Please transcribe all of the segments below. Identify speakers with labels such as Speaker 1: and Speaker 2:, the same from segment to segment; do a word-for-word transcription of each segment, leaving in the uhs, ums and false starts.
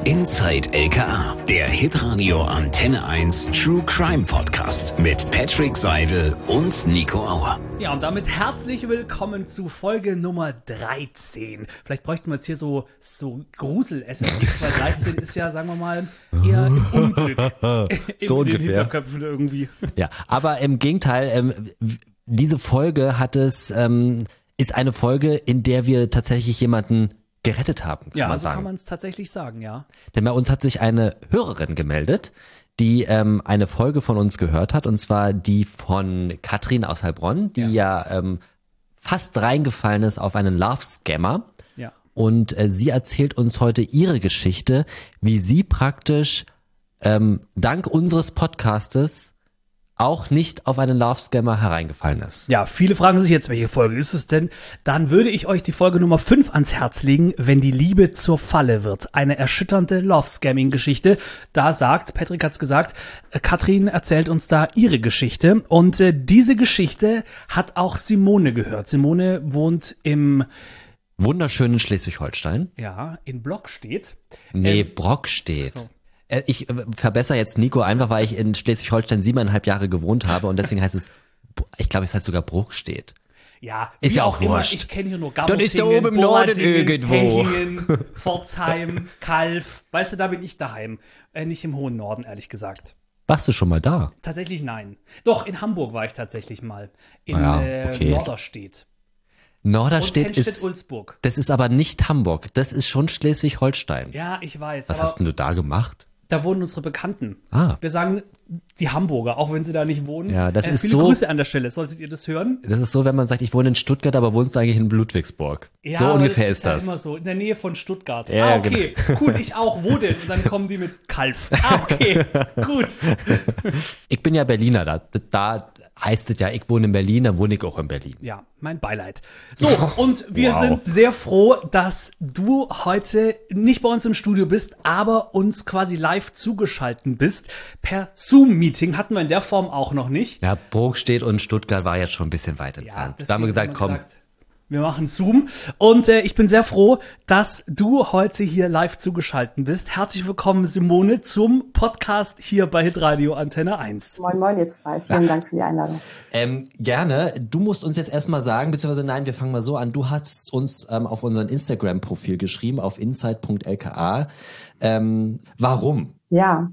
Speaker 1: Inside L K A, der Hitradio Antenne eins True Crime Podcast mit Patrick Seidel und Nico Auer.
Speaker 2: Ja, und damit herzlich willkommen zu Folge Nummer dreizehn. Vielleicht bräuchten wir jetzt hier so, so Grusel-S M S, weil dreizehn ist ja, sagen wir mal, eher im Unglück. in
Speaker 3: so
Speaker 2: den
Speaker 3: ungefähr.
Speaker 2: Hinterköpfen irgendwie.
Speaker 3: Ja, aber im Gegenteil, ähm, diese Folge hat es, ähm, ist eine Folge, in der wir tatsächlich jemanden gerettet haben, kann
Speaker 2: ja,
Speaker 3: man
Speaker 2: so
Speaker 3: sagen.
Speaker 2: kann man es tatsächlich sagen, ja.
Speaker 3: Denn bei uns hat sich eine Hörerin gemeldet, die ähm, eine Folge von uns gehört hat, und zwar die von Katrin aus Heilbronn, die ja, ja ähm, fast reingefallen ist auf einen Love-Scammer.
Speaker 2: Ja.
Speaker 3: Und äh, sie erzählt uns heute ihre Geschichte, wie sie praktisch ähm, dank unseres Podcastes auch nicht auf einen Love-Scammer hereingefallen ist.
Speaker 2: Ja, viele fragen sich jetzt, welche Folge ist es denn? Dann würde ich euch die Folge Nummer fünf ans Herz legen, wenn die Liebe zur Falle wird. Eine erschütternde Love-Scamming-Geschichte. Da sagt, Patrick hat's gesagt, äh, Katrin erzählt uns da ihre Geschichte. Und äh, diese Geschichte hat auch Simone gehört. Simone wohnt im
Speaker 3: wunderschönen Schleswig-Holstein.
Speaker 2: Ja, in Blockstedt.
Speaker 3: Nee,
Speaker 2: Ähm,
Speaker 3: Brockstedt.
Speaker 2: so.
Speaker 3: Ich verbessere jetzt Nico einfach, weil ich in Schleswig-Holstein siebeneinhalb Jahre gewohnt habe und deswegen heißt es, ich glaube, es heißt sogar Bruchstedt.
Speaker 2: Ja,
Speaker 3: ist
Speaker 2: wie
Speaker 3: ja auch
Speaker 2: immer,
Speaker 3: wurscht.
Speaker 2: Ich kenne hier nur
Speaker 3: Das
Speaker 2: Gammeltingen,
Speaker 3: ist da oben im Norden irgendwo.
Speaker 2: Hechingen, Pforzheim, Kalf. Weißt du, da bin ich daheim. Äh, nicht im hohen Norden, ehrlich gesagt.
Speaker 3: Warst du schon mal da?
Speaker 2: Tatsächlich nein. Doch, in Hamburg war ich tatsächlich mal. In
Speaker 3: Ah ja,
Speaker 2: äh,
Speaker 3: okay.
Speaker 2: Norderstedt.
Speaker 3: Norderstedt
Speaker 2: Und
Speaker 3: ist,
Speaker 2: Henstedt-Ulzburg.
Speaker 3: das ist aber nicht Hamburg, das ist schon Schleswig-Holstein.
Speaker 2: Ja, ich weiß.
Speaker 3: Was
Speaker 2: aber
Speaker 3: hast denn du da gemacht?
Speaker 2: da wohnen unsere Bekannten.
Speaker 3: Ah.
Speaker 2: Wir sagen die Hamburger, auch wenn sie da nicht wohnen.
Speaker 3: Ja, das
Speaker 2: äh,
Speaker 3: ist
Speaker 2: viele
Speaker 3: so-
Speaker 2: Grüße an der Stelle. Solltet ihr das hören?
Speaker 3: Das ist so, wenn man sagt, ich wohne in Stuttgart, aber wohnst du eigentlich in Ludwigsburg.
Speaker 2: Ja,
Speaker 3: so
Speaker 2: aber
Speaker 3: ungefähr
Speaker 2: das
Speaker 3: ist
Speaker 2: ja
Speaker 3: das.
Speaker 2: immer so, in der Nähe von Stuttgart.
Speaker 3: Ja,
Speaker 2: ah, okay, cool, ich auch, wo denn? Und dann kommen die mit Kalf. Ah, okay, gut.
Speaker 3: Ich bin ja Berliner, da, da heißt es ja, ich wohne in Berlin, dann wohne ich auch in Berlin.
Speaker 2: Ja, mein Beileid. So, und wir
Speaker 3: Wow.
Speaker 2: sind sehr froh, dass du heute nicht bei uns im Studio bist, aber uns quasi live zugeschalten bist. Per Zoom-Meeting hatten wir in der Form auch noch nicht.
Speaker 3: Ja, Bruchstedt und Stuttgart war jetzt schon ein bisschen weit entfernt. Da haben wir gesagt, komm,
Speaker 2: wir machen Zoom. Und äh, ich bin sehr froh, dass du heute hier live zugeschaltet bist. Herzlich willkommen, Simone, zum Podcast hier bei Hitradio Antenne eins.
Speaker 4: Moin Moin ihr zwei, vielen Dank für die Einladung.
Speaker 3: Ähm, gerne. Du musst uns jetzt erstmal sagen, beziehungsweise nein, wir fangen mal so an. Du hast uns ähm, auf unseren Instagram-Profil geschrieben, auf inside punkt l k a. Ähm, warum?
Speaker 4: Ja,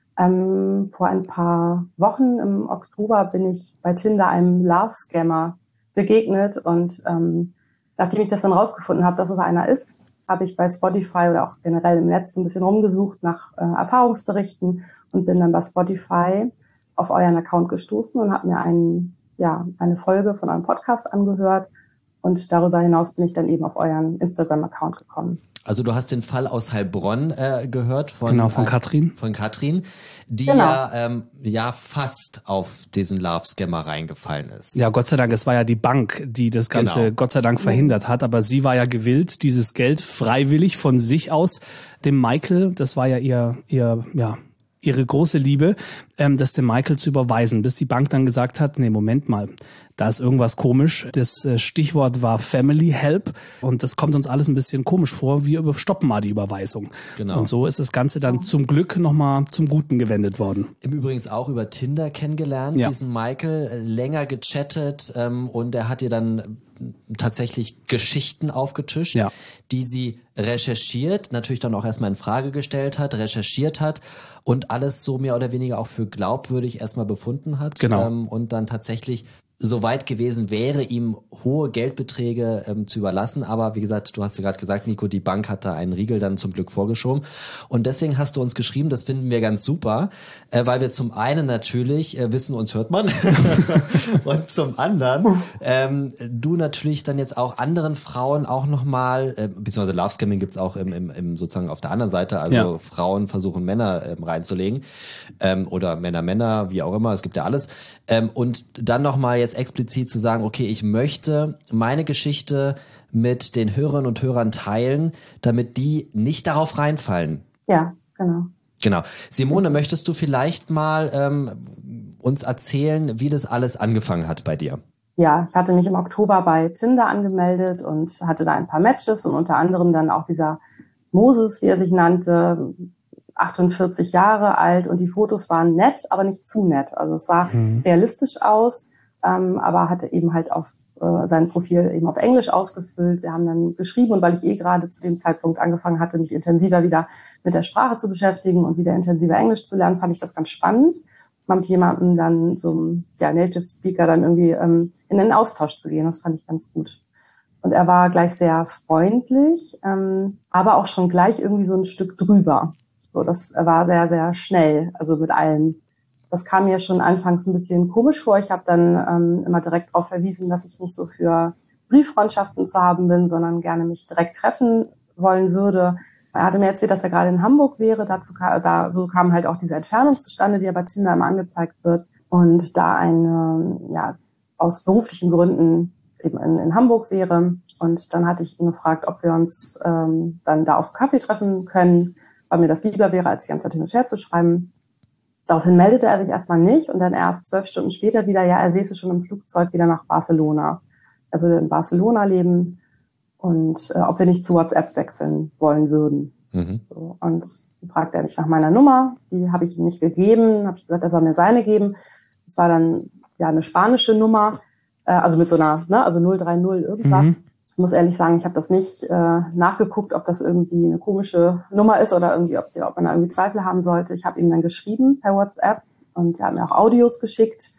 Speaker 4: ähm, vor ein paar Wochen im Oktober bin ich bei Tinder einem Love-Scammer begegnet und ähm, nachdem ich das dann rausgefunden habe, dass es einer ist, habe ich bei Spotify oder auch generell im Netz ein bisschen rumgesucht nach äh, Erfahrungsberichten und bin dann bei Spotify auf euren Account gestoßen und habe mir einen, ja, eine Folge von eurem Podcast angehört und darüber hinaus bin ich dann eben auf euren Instagram-Account gekommen.
Speaker 3: Also du hast den Fall aus Heilbronn äh, gehört von
Speaker 2: Genau, von
Speaker 3: äh,
Speaker 2: Katrin.
Speaker 3: Von Katrin, die
Speaker 4: Genau.
Speaker 3: ja ähm, ja fast auf diesen Love-Scammer reingefallen ist.
Speaker 2: Ja, Gott sei Dank, es war ja die Bank, die das Ganze
Speaker 3: Genau.
Speaker 2: Gott sei Dank verhindert hat, aber sie war ja gewillt, dieses Geld freiwillig von sich aus dem Michael, das war ja ihr, ihr, ja, ihre große Liebe, ähm, das dem Michael zu überweisen, bis die Bank dann gesagt hat, nee, Moment mal, da ist irgendwas komisch. Das äh, Stichwort war Family Help und das kommt uns alles ein bisschen komisch vor. Wir stoppen mal die Überweisung.
Speaker 3: Genau.
Speaker 2: Und so ist das Ganze dann zum Glück nochmal zum Guten gewendet worden.
Speaker 3: Im Übrigen auch über Tinder kennengelernt,
Speaker 2: Ja.
Speaker 3: diesen Michael, äh, länger gechattet ähm, und er hat ihr dann tatsächlich Geschichten aufgetischt,
Speaker 2: Ja.
Speaker 3: die sie recherchiert, natürlich dann auch erstmal in Frage gestellt hat, recherchiert hat und alles so mehr oder weniger auch für glaubwürdig erstmal befunden hat.
Speaker 2: Genau.
Speaker 3: Ähm, und dann tatsächlich so weit gewesen wäre, ihm hohe Geldbeträge ähm, zu überlassen. Aber wie gesagt, du hast ja gerade gesagt, Nico, die Bank hat da einen Riegel dann zum Glück vorgeschoben. Und deswegen hast du uns geschrieben, das finden wir ganz super, äh, weil wir zum einen natürlich äh, wissen, uns hört man. Und zum anderen ähm, du natürlich dann jetzt auch anderen Frauen auch nochmal, äh, beziehungsweise Love Scamming gibt's auch im, im, im sozusagen auf der anderen Seite, also
Speaker 2: Ja.
Speaker 3: Frauen versuchen Männer ähm, reinzulegen ähm, oder Männer Männer, wie auch immer, es gibt ja alles. Ähm, und dann nochmal jetzt explizit zu sagen, okay, ich möchte meine Geschichte mit den Hörerinnen und Hörern teilen, damit die nicht darauf reinfallen.
Speaker 4: Ja, genau.
Speaker 3: Genau. Simone, möchtest du vielleicht mal ähm, uns erzählen, wie das alles angefangen hat bei dir?
Speaker 4: Ja, ich hatte mich im Oktober bei Tinder angemeldet und hatte da ein paar Matches und unter anderem dann auch dieser Moses, wie er sich nannte, achtundvierzig Jahre alt, und die Fotos waren nett, aber nicht zu nett. Also es sah mhm. realistisch aus, ähm, aber hatte eben halt auf äh, sein Profil eben auf Englisch ausgefüllt. Wir haben dann geschrieben, und weil ich eh gerade zu dem Zeitpunkt angefangen hatte, mich intensiver wieder mit der Sprache zu beschäftigen und wieder intensiver Englisch zu lernen, fand ich das ganz spannend, mal mit jemandem dann so ja, Native Speaker dann irgendwie ähm, in einen Austausch zu gehen. Das fand ich ganz gut. Und er war gleich sehr freundlich, ähm, aber auch schon gleich irgendwie so ein Stück drüber. So, das war sehr, sehr schnell, also mit allem. Das kam mir schon anfangs ein bisschen komisch vor. Ich habe dann ähm, immer direkt darauf verwiesen, dass ich nicht so für Brieffreundschaften zu haben bin, sondern gerne mich direkt treffen wollen würde. Er hatte mir erzählt, dass er gerade in Hamburg wäre. Dazu da so kam halt auch diese Entfernung zustande, die ja bei Tinder immer angezeigt wird. Und da eine, ja, aus beruflichen Gründen eben in, in Hamburg wäre. Und dann hatte ich ihn gefragt, ob wir uns ähm, dann da auf Kaffee treffen können, weil mir das lieber wäre, als die ganze Zeit hin und her zu schreiben. Daraufhin meldete er sich erstmal nicht und dann erst zwölf Stunden später wieder, ja, er säße schon im Flugzeug wieder nach Barcelona. Er würde in Barcelona leben und äh, ob wir nicht zu WhatsApp wechseln wollen würden. Mhm. So, und dann fragte er mich nach meiner Nummer, die habe ich ihm nicht gegeben, habe ich gesagt, er soll mir seine geben. Das war dann ja eine spanische Nummer, äh, also mit so einer, ne, also null drei null irgendwas. Mhm. Ich muss ehrlich sagen, ich habe das nicht äh, nachgeguckt, ob das irgendwie eine komische Nummer ist oder irgendwie, ob, die, ob man da irgendwie Zweifel haben sollte. Ich habe ihm dann geschrieben per WhatsApp und er hat mir auch Audios geschickt.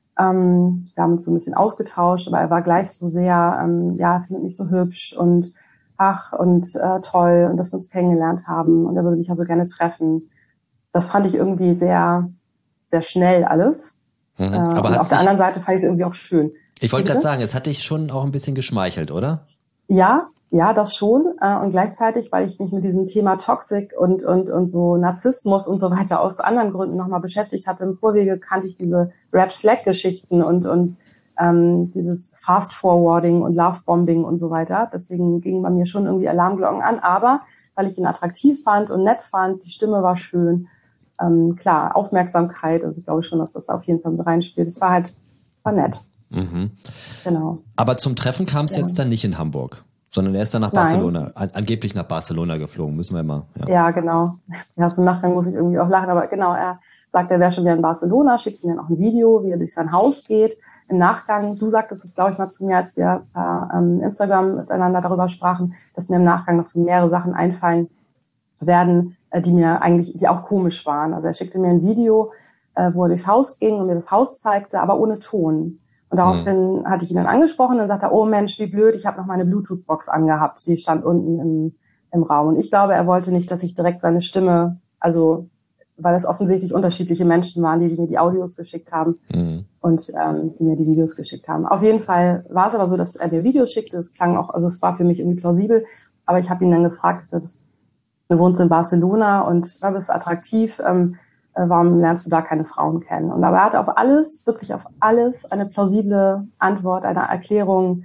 Speaker 4: Ähm, wir haben uns so ein bisschen ausgetauscht, aber er war gleich so sehr, ähm, ja, findet mich so hübsch und ach und äh, toll und dass wir uns kennengelernt haben und er würde mich ja so gerne treffen. Das fand ich irgendwie sehr, sehr schnell alles. Mhm. Äh, aber und auf der anderen Seite fand ich es irgendwie auch schön.
Speaker 3: Ich wollte gerade sagen, es hat dich schon auch ein bisschen geschmeichelt, oder?
Speaker 4: Ja, ja, das schon. Und gleichzeitig, weil ich mich mit diesem Thema Toxic und, und, und so Narzissmus und so weiter aus anderen Gründen nochmal beschäftigt hatte. Im Vorwege kannte ich diese Red Flag Geschichten und, und ähm, dieses Fast Forwarding und Love Bombing und so weiter. Deswegen gingen bei mir schon irgendwie Alarmglocken an. Aber weil ich ihn attraktiv fand und nett fand, die Stimme war schön. Ähm, klar, Aufmerksamkeit. Also ich glaube schon, dass das auf jeden Fall mit reinspielt. Es war halt, war nett. Mhm. Genau.
Speaker 3: Aber zum Treffen kam es ja. jetzt dann nicht in Hamburg, sondern er ist dann nach Nein. Barcelona, an, angeblich nach Barcelona geflogen, müssen wir immer.
Speaker 4: Ja, ja genau. Ja, zum Nachgang muss ich irgendwie auch lachen, aber genau, er sagt, er wäre schon wieder in Barcelona, schickt mir dann auch ein Video, wie er durch sein Haus geht. Im Nachgang, du sagtest es, glaube ich, mal zu mir, als wir per ähm, Instagram miteinander darüber sprachen, dass mir im Nachgang noch so mehrere Sachen einfallen werden, äh, die mir eigentlich, die auch komisch waren. Also er schickte mir ein Video, äh, wo er durchs Haus ging und mir das Haus zeigte, aber ohne Ton. Und daraufhin mhm. hatte ich ihn dann angesprochen und dann sagte er, oh Mensch, wie blöd, ich habe noch meine Bluetooth-Box angehabt, die stand unten im, im Raum. Und ich glaube, er wollte nicht, dass ich direkt seine Stimme, also weil es offensichtlich unterschiedliche Menschen waren, die, die mir die Audios geschickt haben mhm. und ähm, die mir die Videos geschickt haben. Auf jeden Fall war es aber so, dass er mir Videos schickte, es klang auch, also es war für mich irgendwie plausibel, aber ich habe ihn dann gefragt, dass er das, du wohnst in Barcelona und du bist attraktiv, ähm, warum lernst du da keine Frauen kennen? Und aber er hatte auf alles, wirklich auf alles, eine plausible Antwort, eine Erklärung,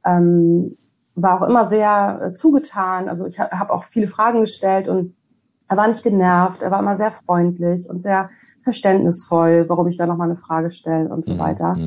Speaker 4: ähm, war auch immer sehr äh, zugetan. Also ich habe auch viele Fragen gestellt und er war nicht genervt, er war immer sehr freundlich und sehr verständnisvoll, warum ich da nochmal eine Frage stelle und so mhm. weiter.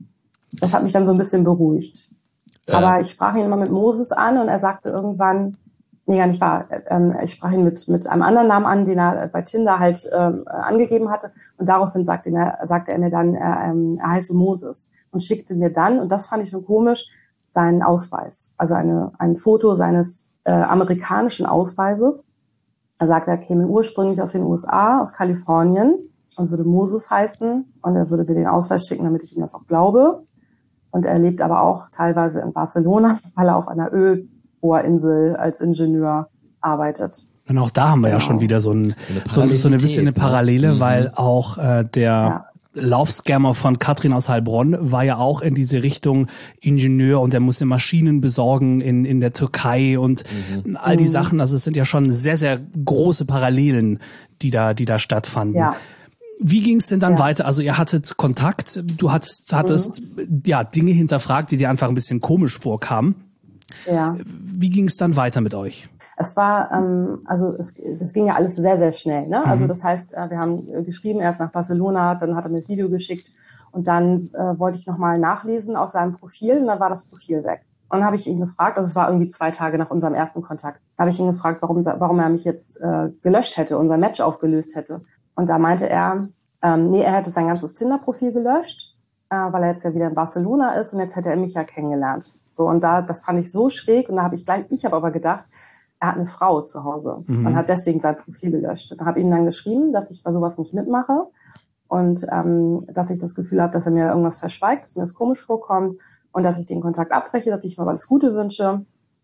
Speaker 4: Das hat mich dann so ein bisschen beruhigt. Äh. Aber ich sprach ihn immer mit Moses an und er sagte irgendwann, nee, gar nicht wahr. Ähm, ich sprach ihn mit, mit einem anderen Namen an, den er bei Tinder halt ähm, angegeben hatte. Und daraufhin sagte, mir, sagte er mir dann, er, ähm, er heiße Moses. Und schickte mir dann, und das fand ich schon komisch, seinen Ausweis. Also eine, ein Foto seines äh, amerikanischen Ausweises. Er sagte, er käme ursprünglich aus den U S A, aus Kalifornien und würde Moses heißen. Und er würde mir den Ausweis schicken, damit ich ihm das auch glaube. Und er lebt aber auch teilweise in Barcelona, weil er auf einer Öl Insel als Ingenieur arbeitet.
Speaker 2: Und auch da haben wir genau. ja schon wieder so ein so, so eine bisschen eine Parallele, ne? Weil auch äh, der ja. Laufscammer von Katrin aus Heilbronn war ja auch in diese Richtung Ingenieur und der musste Maschinen besorgen in in der Türkei und mhm. all die mhm. Sachen. Also es sind ja schon sehr, sehr große Parallelen, die da die da stattfanden. Ja. Wie ging es denn dann ja. weiter? Also ihr hattet Kontakt, du hattest, hattest mhm. ja Dinge hinterfragt, die dir einfach ein bisschen komisch vorkamen. Ja. Wie ging es dann weiter mit euch?
Speaker 4: Es war, ähm, also es, das ging ja alles sehr, sehr schnell. Ne? Mhm. Also das heißt, wir haben geschrieben, erst nach Barcelona, dann hat er mir das Video geschickt und dann äh, wollte ich nochmal nachlesen auf seinem Profil und dann war das Profil weg. Und dann habe ich ihn gefragt, also es war irgendwie zwei Tage nach unserem ersten Kontakt, habe ich ihn gefragt, warum, warum er mich jetzt äh, gelöscht hätte, unser Match aufgelöst hätte. Und da meinte er, ähm, nee, er hätte sein ganzes Tinder-Profil gelöscht, äh, weil er jetzt ja wieder in Barcelona ist und jetzt hätte er mich ja kennengelernt. So, und da, das fand ich so schräg und da habe ich gleich, ich habe aber gedacht, er hat eine Frau zu Hause mhm. und hat deswegen sein Profil gelöscht. Und habe ihm dann geschrieben, dass ich bei sowas nicht mitmache und ähm, dass ich das Gefühl habe, dass er mir irgendwas verschweigt, dass mir das komisch vorkommt und dass ich den Kontakt abbreche, dass ich mir alles Gute wünsche.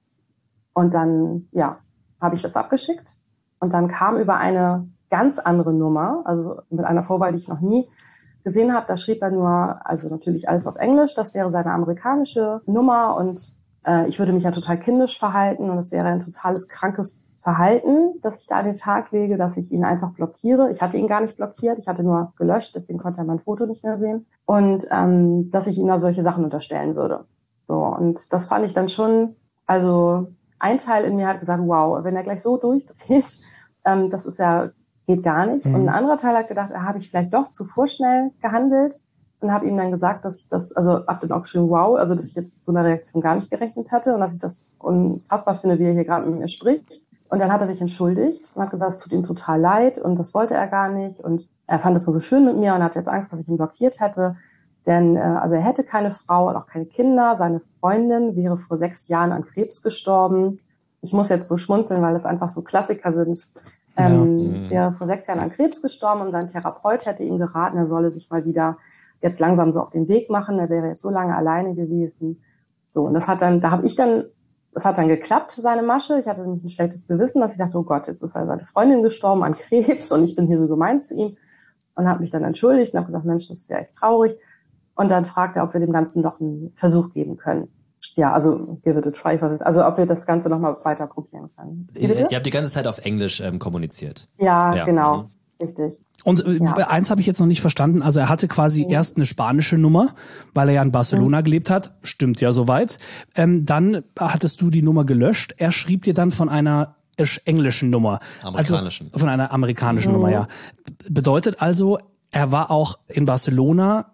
Speaker 4: Und dann, ja, habe ich das abgeschickt. Und dann kam über eine ganz andere Nummer, also mit einer Vorwahl, die ich noch nie gesehen habe, da schrieb er nur, also natürlich alles auf Englisch, das wäre seine amerikanische Nummer und äh, ich würde mich ja total kindisch verhalten und es wäre ein totales krankes Verhalten, das ich da an den Tag lege, dass ich ihn einfach blockiere. Ich hatte ihn gar nicht blockiert, ich hatte nur gelöscht, deswegen konnte er mein Foto nicht mehr sehen. Und ähm, dass ich ihm da solche Sachen unterstellen würde. So, und das fand ich dann schon, also ein Teil in mir hat gesagt, wow, wenn er gleich so durchdreht, ähm, das ist ja, geht gar nicht. Mhm. Und ein anderer Teil hat gedacht, ah, habe ich vielleicht doch zu vorschnell gehandelt und habe ihm dann gesagt, dass ich das, also hab dann auch geschrieben, wow, also dass ich jetzt mit so einer Reaktion gar nicht gerechnet hatte und dass ich das unfassbar finde, wie er hier gerade mit mir spricht. Und dann hat er sich entschuldigt und hat gesagt, es tut ihm total leid und das wollte er gar nicht. Und er fand es so schön mit mir und hat jetzt Angst, dass ich ihn blockiert hätte. Denn äh, also er hätte keine Frau und auch keine Kinder. Seine Freundin wäre vor sechs Jahren an Krebs gestorben. Ich muss jetzt so schmunzeln, weil es einfach so Klassiker sind. Ähm, ja. Wäre vor sechs Jahren an Krebs gestorben und sein Therapeut hätte ihm geraten, er solle sich mal wieder jetzt langsam so auf den Weg machen. Er wäre jetzt so lange alleine gewesen. So, und das hat dann, da habe ich dann Das hat dann geklappt, seine Masche. Ich hatte nämlich ein schlechtes Gewissen, dass ich dachte, oh Gott, jetzt ist seine Freundin gestorben an Krebs und ich bin hier so gemein zu ihm und habe mich dann entschuldigt und habe gesagt, Mensch, das ist ja echt traurig. Und dann fragt er, ob wir dem Ganzen noch einen Versuch geben können. Ja, also give it a try. Also ob wir das Ganze nochmal weiter probieren können.
Speaker 3: Ihr, ihr habt die ganze Zeit auf Englisch ähm, kommuniziert.
Speaker 4: Ja, ja. genau. Mhm. Richtig.
Speaker 2: Und äh, ja. eins habe ich jetzt noch nicht verstanden. Also er hatte quasi mhm. erst eine spanische Nummer, weil er ja in Barcelona mhm. gelebt hat. Stimmt ja soweit. Ähm, dann hattest du die Nummer gelöscht. Er schrieb dir dann von einer englischen Nummer.
Speaker 3: Amerikanischen.
Speaker 2: Also von einer amerikanischen mhm. Nummer, ja. Bedeutet also, er war auch in Barcelona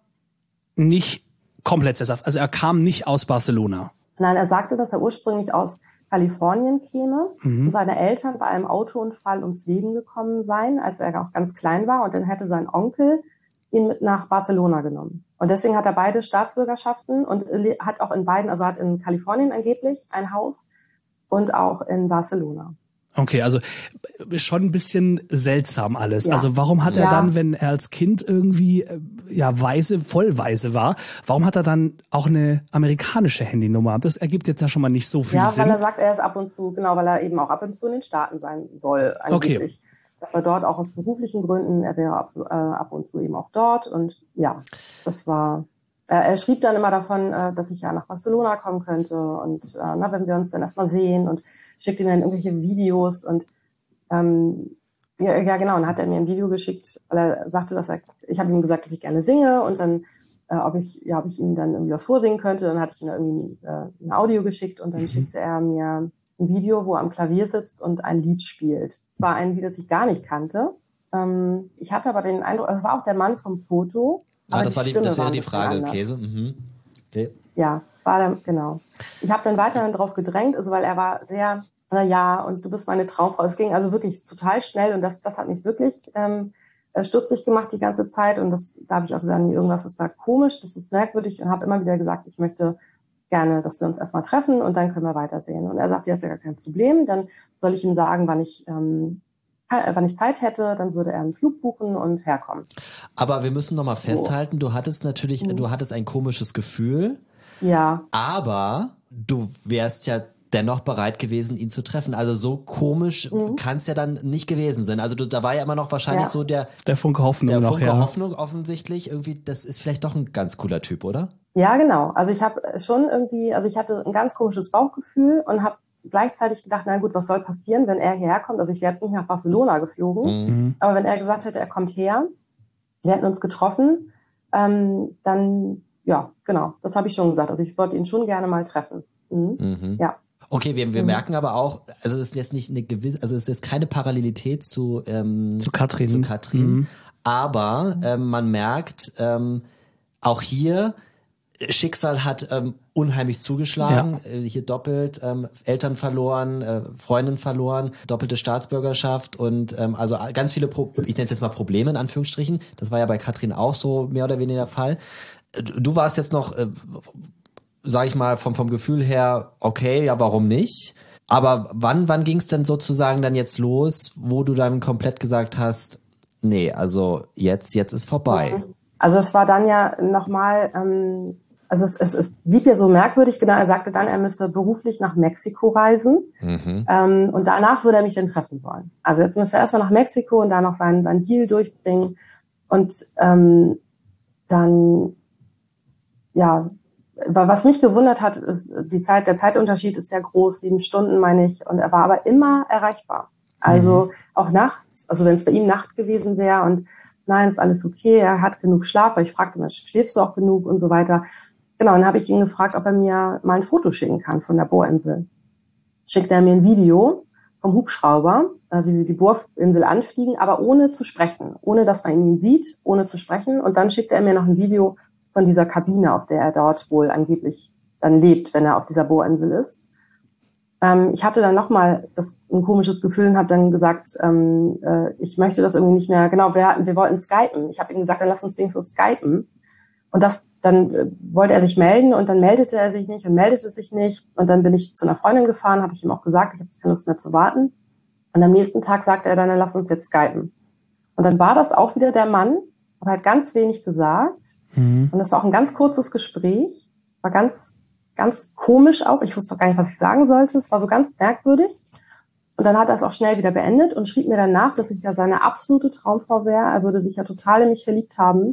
Speaker 2: nicht komplett sesshaft. Also er kam nicht aus Barcelona.
Speaker 4: Nein, er sagte, dass er ursprünglich aus Kalifornien käme mhm. und seine Eltern bei einem Autounfall ums Leben gekommen seien, als er auch ganz klein war. Und dann hätte sein Onkel ihn mit nach Barcelona genommen. Und deswegen hat er beide Staatsbürgerschaften und hat auch in beiden, also hat in Kalifornien angeblich ein Haus und auch in Barcelona.
Speaker 2: Okay, also schon ein bisschen seltsam alles. Ja. Also warum hat er ja. dann, wenn er als Kind irgendwie ja weise, voll weise war, warum hat er dann auch eine amerikanische Handynummer? Das ergibt jetzt ja schon mal nicht so viel
Speaker 4: ja,
Speaker 2: Sinn.
Speaker 4: Ja, weil er sagt, er ist ab und zu, genau, weil er eben auch ab und zu in den Staaten sein soll angeblich. Okay. Dass er dort auch aus beruflichen Gründen, er wäre ab, äh, ab und zu eben auch dort und ja, das war... Er schrieb dann immer davon, dass ich ja nach Barcelona kommen könnte und na, wenn wir uns dann erstmal sehen und schickte mir dann irgendwelche Videos und ähm, ja, ja genau, und dann hat er mir ein Video geschickt, weil er sagte, dass er, ich habe ihm gesagt, dass ich gerne singe und dann, äh, ob ich, ja, ob ich ihm dann irgendwie was vorsingen könnte, dann hatte ich ihm irgendwie äh, ein Audio geschickt und dann mhm. schickte er mir ein Video, wo er am Klavier sitzt und ein Lied spielt. Es war ein Lied, das ich gar nicht kannte. Ähm, ich hatte aber den Eindruck, also es war auch der Mann vom Foto.
Speaker 3: Ah, das, war die, das wäre die Frage, Käse. Mhm. Okay.
Speaker 4: Ja, das war dann, genau. Ich habe dann weiterhin drauf gedrängt, also weil er war sehr, na ja, und du bist meine Traumfrau. Es ging also wirklich total schnell und das, das hat mich wirklich ähm, stutzig gemacht die ganze Zeit und das, da habe ich auch gesagt, nee, irgendwas ist da komisch, das ist merkwürdig und habe immer wieder gesagt, ich möchte gerne, dass wir uns erstmal treffen und dann können wir weitersehen. Und er sagte, ja, ist ja gar kein Problem, dann soll ich ihm sagen, wann ich ähm, wenn ich Zeit hätte, dann würde er einen Flug buchen und herkommen.
Speaker 3: Aber wir müssen noch mal festhalten, du hattest natürlich, mhm. du hattest ein komisches Gefühl.
Speaker 4: Ja.
Speaker 3: Aber du wärst ja dennoch bereit gewesen, ihn zu treffen. Also so komisch mhm. kann es ja dann nicht gewesen sein. Also du, da war ja immer noch wahrscheinlich ja. so der
Speaker 2: der Funke Hoffnung
Speaker 3: der
Speaker 2: noch,
Speaker 3: Funke
Speaker 2: ja.
Speaker 3: Hoffnung offensichtlich. Irgendwie, das ist vielleicht doch ein ganz cooler Typ, oder?
Speaker 4: Ja, genau. Also ich habe schon irgendwie, also ich hatte ein ganz komisches Bauchgefühl und habe gleichzeitig gedacht, na gut, was soll passieren, wenn er hierher kommt? Also ich wäre jetzt nicht nach Barcelona geflogen, mhm. aber wenn er gesagt hätte, er kommt her, wir hätten uns getroffen, ähm, dann, ja, genau, das habe ich schon gesagt. Also ich wollte ihn schon gerne mal treffen. Mhm. Mhm. Ja.
Speaker 3: Okay, wir, wir mhm. merken aber auch, also es ist jetzt nicht eine gewisse, also es ist keine Parallelität zu ähm,
Speaker 2: zu Katrin,
Speaker 3: zu Katrin, mhm. aber ähm, man merkt ähm, auch hier, Schicksal hat ähm, unheimlich zugeschlagen, ja. äh, hier doppelt, ähm, Eltern verloren, äh, Freundin verloren, doppelte Staatsbürgerschaft und ähm, also ganz viele, Pro- ich nenne es jetzt mal Probleme in Anführungsstrichen, das war ja bei Katrin auch so mehr oder weniger der Fall. Du warst jetzt noch, äh, sag ich mal, vom, vom Gefühl her, okay, ja, warum nicht? Aber wann, wann ging es denn sozusagen dann jetzt los, wo du dann komplett gesagt hast, nee, also jetzt, jetzt ist vorbei?
Speaker 4: Also es war dann ja nochmal, ähm, also es, es, es blieb ja so merkwürdig, genau, er sagte dann, er müsste beruflich nach Mexiko reisen mhm. ähm, und danach würde er mich dann treffen wollen. Also jetzt müsste er erstmal nach Mexiko und da noch seinen, seinen Deal durchbringen und ähm, dann, ja, was mich gewundert hat, ist, die Zeit, der Zeitunterschied ist ja groß, sieben Stunden meine ich, und er war aber immer erreichbar. Also mhm. auch nachts, also wenn es bei ihm Nacht gewesen wäre und nein, ist alles okay, er hat genug Schlaf, weil ich fragte immer, schläfst du auch genug und so weiter. Genau, und dann habe ich ihn gefragt, ob er mir mal ein Foto schicken kann von der Bohrinsel. Schickt er mir ein Video vom Hubschrauber, äh, wie sie die Bohrinsel anfliegen, aber ohne zu sprechen, ohne dass man ihn sieht, ohne zu sprechen. Und dann schickt er mir noch ein Video von dieser Kabine, auf der er dort wohl angeblich dann lebt, wenn er auf dieser Bohrinsel ist. Ähm, ich hatte dann nochmal das ein komisches Gefühl und habe dann gesagt, ähm, äh, ich möchte das irgendwie nicht mehr, genau, wir, hatten, wir wollten skypen. Ich habe ihm gesagt, dann lass uns wenigstens skypen. Und das, dann äh, wollte er sich melden und dann meldete er sich nicht und meldete sich nicht. Und dann bin ich zu einer Freundin gefahren, habe ich ihm auch gesagt, ich habe jetzt keine Lust mehr zu warten. Und am nächsten Tag sagte er dann, dann lass uns jetzt skypen. Und dann war das auch wieder der Mann, aber hat ganz wenig gesagt. Mhm. Und das war auch ein ganz kurzes Gespräch. War ganz, ganz komisch auch. Ich wusste auch gar nicht, was ich sagen sollte. Es war so ganz merkwürdig. Und dann hat er es auch schnell wieder beendet und schrieb mir dann nach, dass ich ja seine absolute Traumfrau wäre. Er würde sich ja total in mich verliebt haben.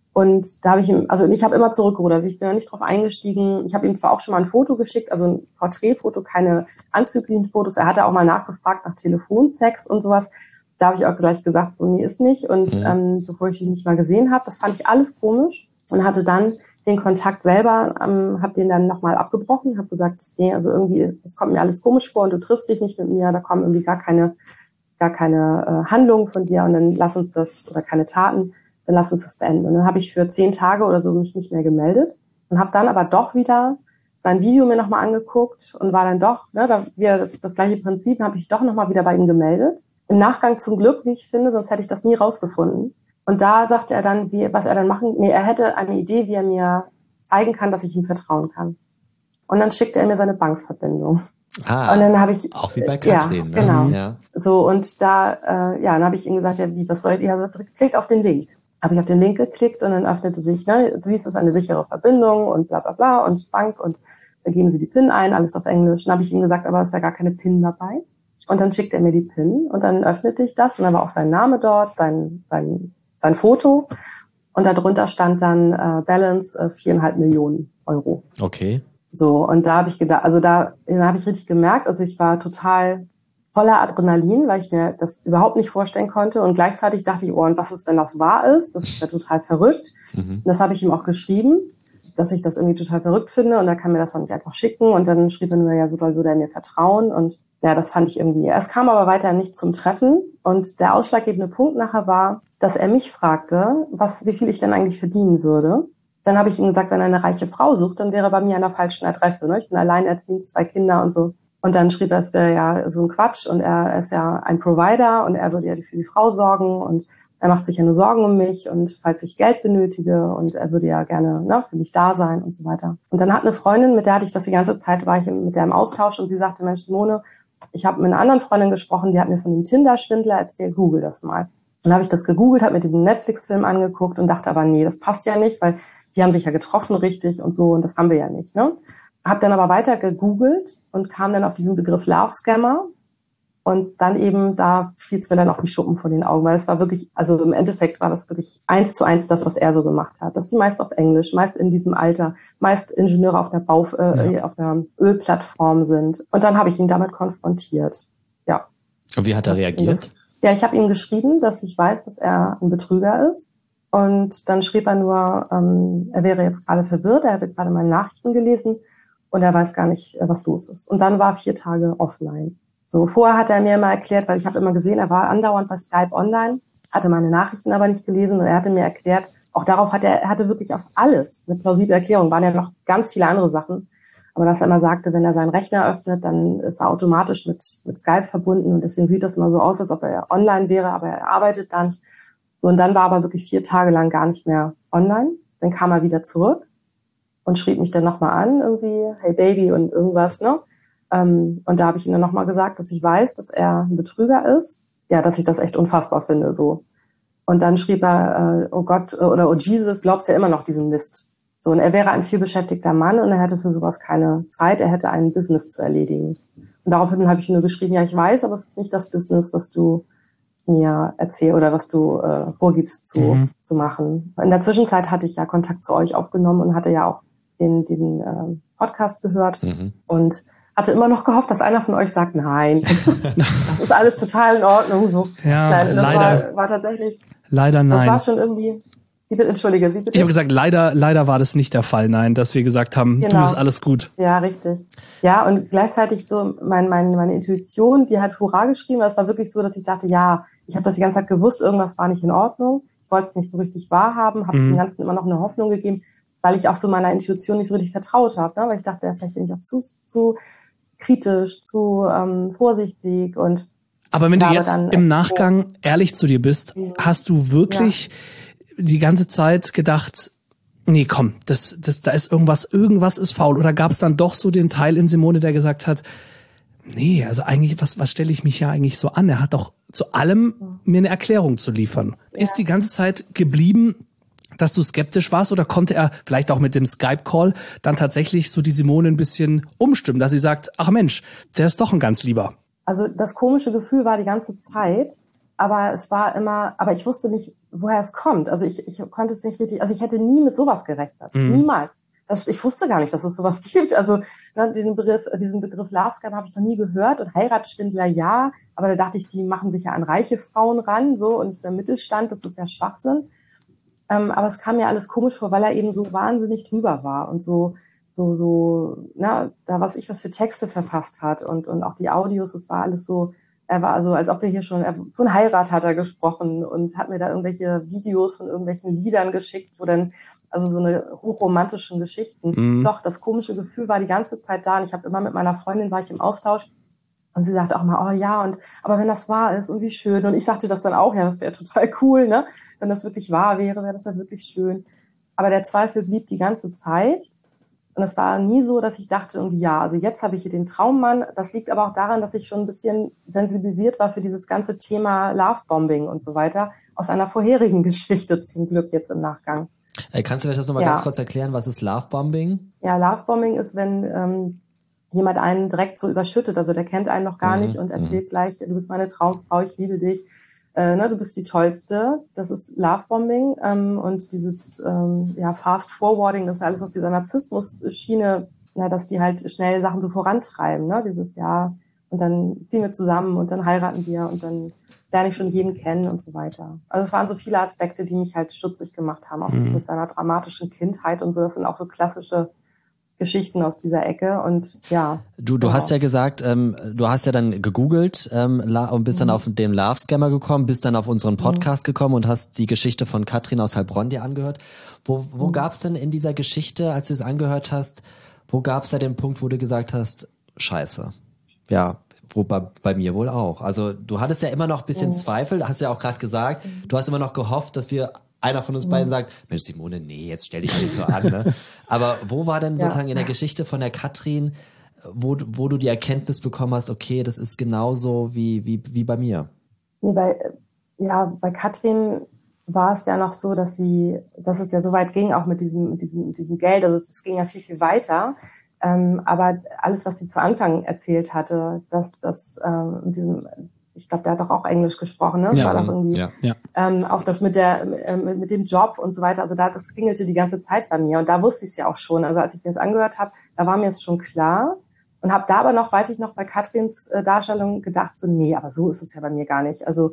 Speaker 4: Und da habe ich ihm, also ich habe immer zurückgerudert. Also ich bin da nicht drauf eingestiegen. Ich habe ihm zwar auch schon mal ein Foto geschickt, also ein Porträtfoto, keine anzüglichen Fotos. Er hatte auch mal nachgefragt nach Telefonsex und sowas. Da habe ich auch gleich gesagt, so nee, ist nicht. Und mhm. ähm, bevor ich ihn nicht mal gesehen habe, das fand ich alles komisch und hatte dann den Kontakt selber, ähm, habe den dann nochmal abgebrochen, habe gesagt, nee, also irgendwie, das kommt mir alles komisch vor und du triffst dich nicht mit mir, da kommen irgendwie gar keine, gar keine äh, Handlungen von dir und dann lass uns das, oder keine Taten, dann lass uns das beenden. Und dann habe ich für zehn Tage oder so mich nicht mehr gemeldet und habe dann aber doch wieder sein Video mir nochmal angeguckt und war dann doch, ne, da wieder das, das gleiche Prinzip, habe ich doch nochmal wieder bei ihm gemeldet. Im Nachgang zum Glück, wie ich finde, sonst hätte ich das nie rausgefunden. Und da sagte er dann, wie, was er dann machen, nee, er hätte eine Idee, wie er mir zeigen kann, dass ich ihm vertrauen kann. Und dann schickte er mir seine Bankverbindung.
Speaker 3: Ah, und dann habe ich, auch wie bei Katrin.
Speaker 4: Ja, genau.
Speaker 3: Ne? Ja.
Speaker 4: So, und da, äh, ja, dann habe ich ihm gesagt, ja, wie, was soll ich, ja, so, klick auf den Link. Habe ich auf den Link geklickt und dann öffnete sich, ne, du siehst, das ist eine sichere Verbindung und bla, bla, bla und Bank und da geben sie die PIN ein, alles auf Englisch. Dann habe ich ihm gesagt, aber es ist ja gar keine PIN dabei. Und dann schickt er mir die PIN und dann öffnete ich das und dann war auch sein Name dort, sein, sein, sein Foto und darunter stand dann äh, Balance äh, viereinhalb Millionen Euro.
Speaker 3: Okay.
Speaker 4: So, und da habe ich gedacht, also da, da habe ich richtig gemerkt, also ich war total voller Adrenalin, weil ich mir das überhaupt nicht vorstellen konnte und gleichzeitig dachte ich, oh, und was ist, wenn das wahr ist? Das ist ja total verrückt. Mhm. Und das habe ich ihm auch geschrieben, dass ich das irgendwie total verrückt finde und er kann mir das dann nicht einfach schicken und dann schrieb er nur, ja, so doll würde er mir vertrauen und ja, das fand ich irgendwie. Es kam aber weiter nicht zum Treffen und der ausschlaggebende Punkt nachher war, dass er mich fragte, was, wie viel ich denn eigentlich verdienen würde. Dann habe ich ihm gesagt, wenn er eine reiche Frau sucht, dann wäre er bei mir an der falschen Adresse. Ne? Ich bin alleinerziehend, zwei Kinder und so. Und dann schrieb er, es wäre ja so ein Quatsch und er ist ja ein Provider und er würde ja für die Frau sorgen und er macht sich ja nur Sorgen um mich und falls ich Geld benötige und er würde ja gerne ne, für mich da sein und so weiter. Und dann hat eine Freundin, mit der hatte ich das die ganze Zeit, war ich mit der im Austausch und sie sagte, Mensch, Simone, ich habe mit einer anderen Freundin gesprochen, die hat mir von dem Tinder-Schwindler erzählt, google das mal. Und dann habe ich das gegoogelt, habe mir diesen Netflix-Film angeguckt und dachte aber, nee, das passt ja nicht, weil die haben sich ja getroffen richtig und so und das haben wir ja nicht. Ne? Habe dann aber weiter gegoogelt und kam dann auf diesen Begriff Love Scammer und dann eben, da fiel es mir dann auf die Schuppen vor den Augen, weil es war wirklich, also im Endeffekt war das wirklich eins zu eins das, was er so gemacht hat. Das ist meist auf Englisch, meist in diesem Alter, meist Ingenieure auf einer Bau, äh, ja. auf einer Ölplattform sind. Und dann habe ich ihn damit konfrontiert. Ja.
Speaker 3: Und wie hat er reagiert?
Speaker 4: Ja, ich habe ihm geschrieben, dass ich weiß, dass er ein Betrüger ist. Und dann schrieb er nur, ähm, er wäre jetzt gerade verwirrt, er hätte gerade meine Nachrichten gelesen und er weiß gar nicht, was los ist. Und dann war vier Tage offline. So, vorher hat er mir mal erklärt, weil ich habe immer gesehen, er war andauernd bei Skype online, hatte meine Nachrichten aber nicht gelesen und er hatte mir erklärt, auch darauf hat er, er hatte wirklich auf alles eine plausible Erklärung. Waren ja noch ganz viele andere Sachen. Aber dass er immer sagte, wenn er seinen Rechner öffnet, dann ist er automatisch mit, mit Skype verbunden. Und deswegen sieht das immer so aus, als ob er online wäre, aber er arbeitet dann. So, und dann war er aber wirklich vier Tage lang gar nicht mehr online. Dann kam er wieder zurück und schrieb mich dann nochmal an, irgendwie, hey Baby und irgendwas, ne? Ähm, und da habe ich ihm dann nochmal gesagt, dass ich weiß, dass er ein Betrüger ist. Ja, dass ich das echt unfassbar finde, so. Und dann schrieb er, äh, oh Gott, oder oh Jesus, glaubst ja immer noch diesen Mist. So, und er wäre ein vielbeschäftigter Mann und er hätte für sowas keine Zeit, er hätte ein Business zu erledigen. Und daraufhin habe ich nur geschrieben, ja, ich weiß, aber es ist nicht das Business, was du mir erzählst oder was du äh, vorgibst zu, mhm. zu machen. In der Zwischenzeit hatte ich ja Kontakt zu euch aufgenommen und hatte ja auch den, den äh, Podcast gehört mhm. und hatte immer noch gehofft, dass einer von euch sagt, nein, das ist alles total in Ordnung. So.
Speaker 2: Ja,
Speaker 4: nein, das
Speaker 2: leider.
Speaker 4: War, war tatsächlich,
Speaker 2: leider nein.
Speaker 4: Das war schon irgendwie, wie bitte, entschuldige, wie bitte?
Speaker 2: Ich habe gesagt, leider, leider war das nicht der Fall, nein, dass wir gesagt haben,
Speaker 4: genau.
Speaker 2: Du, ist alles gut.
Speaker 4: Ja, richtig. Ja, und gleichzeitig so mein, mein, meine Intuition, die hat Hurra geschrieben, es war wirklich so, dass ich dachte, ja, ich habe das die ganze Zeit gewusst, irgendwas war nicht in Ordnung. Ich wollte es nicht so richtig wahrhaben, habe mhm. dem Ganzen immer noch eine Hoffnung gegeben, weil ich auch so meiner Intuition nicht so richtig vertraut habe, ne? Weil ich dachte, ja, vielleicht bin ich auch zu, zu kritisch, zu ähm, vorsichtig und
Speaker 2: aber wenn du jetzt im Nachgang so ehrlich zu dir bist, ja. hast du wirklich ja. die ganze Zeit gedacht, nee, komm, das, das, da ist irgendwas, irgendwas ist faul, oder gab es dann doch so den Teil in Simone, der gesagt hat, nee, also eigentlich, was, was stelle ich mich ja eigentlich so an? Er hat doch zu allem ja. mir eine Erklärung zu liefern. Ja. Ist die ganze Zeit geblieben, dass du skeptisch warst, oder konnte er vielleicht auch mit dem Skype-Call dann tatsächlich so die Simone ein bisschen umstimmen, dass sie sagt, ach Mensch, der ist doch ein ganz Lieber?
Speaker 4: Also das komische Gefühl war die ganze Zeit, aber es war immer, aber ich wusste nicht, woher es kommt. Also ich, ich konnte es nicht richtig, also ich hätte nie mit sowas gerechnet, mhm. niemals. Das, ich wusste gar nicht, dass es sowas gibt. Also ne, den Begriff, diesen Begriff Love Scam habe ich noch nie gehört, und Heiratsschwindler ja, aber da dachte ich, die machen sich ja an reiche Frauen ran, so, und nicht beim Mittelstand, das ist ja Schwachsinn. Ähm, aber es kam mir alles komisch vor, weil er eben so wahnsinnig drüber war und so, so, so, na, da was ich was für Texte verfasst hat und, und auch die Audios, es war alles so, er war also, als ob wir hier schon, er, von Heirat hat er gesprochen und hat mir da irgendwelche Videos von irgendwelchen Liedern geschickt, wo dann, also so eine hochromantischen Geschichten. Mhm. Doch, das komische Gefühl war die ganze Zeit da, und ich habe immer mit meiner Freundin, war ich im Austausch, und sie sagte auch mal, oh ja, und aber wenn das wahr ist und wie schön. Und ich sagte das dann auch, ja, das wäre total cool, ne? Wenn das wirklich wahr wäre, wäre das ja wirklich schön. Aber der Zweifel blieb die ganze Zeit. Und es war nie so, dass ich dachte irgendwie, ja, also jetzt habe ich hier den Traummann. Das liegt aber auch daran, dass ich schon ein bisschen sensibilisiert war für dieses ganze Thema Lovebombing und so weiter, aus einer vorherigen Geschichte zum Glück jetzt im Nachgang.
Speaker 3: Äh, kannst du vielleicht das nochmal ja. ganz kurz erklären, was ist Lovebombing?
Speaker 4: Ja, Lovebombing ist, wenn ähm, jemand einen direkt so überschüttet, also der kennt einen noch gar mhm. nicht und erzählt mhm. gleich, du bist meine Traumfrau, ich liebe dich, äh, ne, du bist die Tollste. Das ist Lovebombing, ähm, und dieses ähm, ja, Fast Forwarding, das ist alles aus dieser Narzissmus-Schiene, na, dass die halt schnell Sachen so vorantreiben, ne, dieses Jahr, und dann ziehen wir zusammen und dann heiraten wir und dann lerne ich schon jeden kennen und so weiter. Also es waren so viele Aspekte, die mich halt stutzig gemacht haben, auch mhm. das mit seiner dramatischen Kindheit und so, das sind auch so klassische Geschichten aus dieser Ecke, und ja.
Speaker 3: Du, du genau. hast ja gesagt, ähm, du hast ja dann gegoogelt ähm, und bist mhm. dann auf den Love Scammer gekommen, bist dann auf unseren Podcast mhm. gekommen und hast die Geschichte von Katrin aus Heilbronn dir angehört. Wo, wo mhm. gab's denn in dieser Geschichte, als du es angehört hast, wo gab's da den Punkt, wo du gesagt hast, scheiße, ja, wo bei, bei mir wohl auch. Also du hattest ja immer noch ein bisschen mhm. Zweifel, hast ja auch gerade gesagt, mhm. du hast immer noch gehofft, dass wir einer von uns mhm. beiden sagt, Mensch Simone, nee, jetzt stell dich nicht so an. Ne? Aber wo war denn sozusagen ja. in der Geschichte von der Katrin, wo, wo du die Erkenntnis bekommen hast, okay, das ist genauso wie, wie, wie bei mir?
Speaker 4: Nee, bei, ja, bei Katrin war es ja noch so, dass sie, dass es ja so weit ging, auch mit diesem, mit diesem, mit diesem Geld, also es ging ja viel, viel weiter. Ähm, aber alles, was sie zu Anfang erzählt hatte, dass das ähm, mit diesem, ich glaube, der hat doch auch Englisch gesprochen, ne?
Speaker 2: Ja,
Speaker 4: war doch irgendwie,
Speaker 2: ja, ja.
Speaker 4: Ähm, auch das mit der äh, mit, mit dem Job und so weiter. Also da, das klingelte die ganze Zeit bei mir, und da wusste ich es ja auch schon. Also als ich mir das angehört habe, da war mir es schon klar, und habe da aber noch, weiß ich noch, bei Katrins äh, Darstellung gedacht, so nee, aber so ist es ja bei mir gar nicht. Also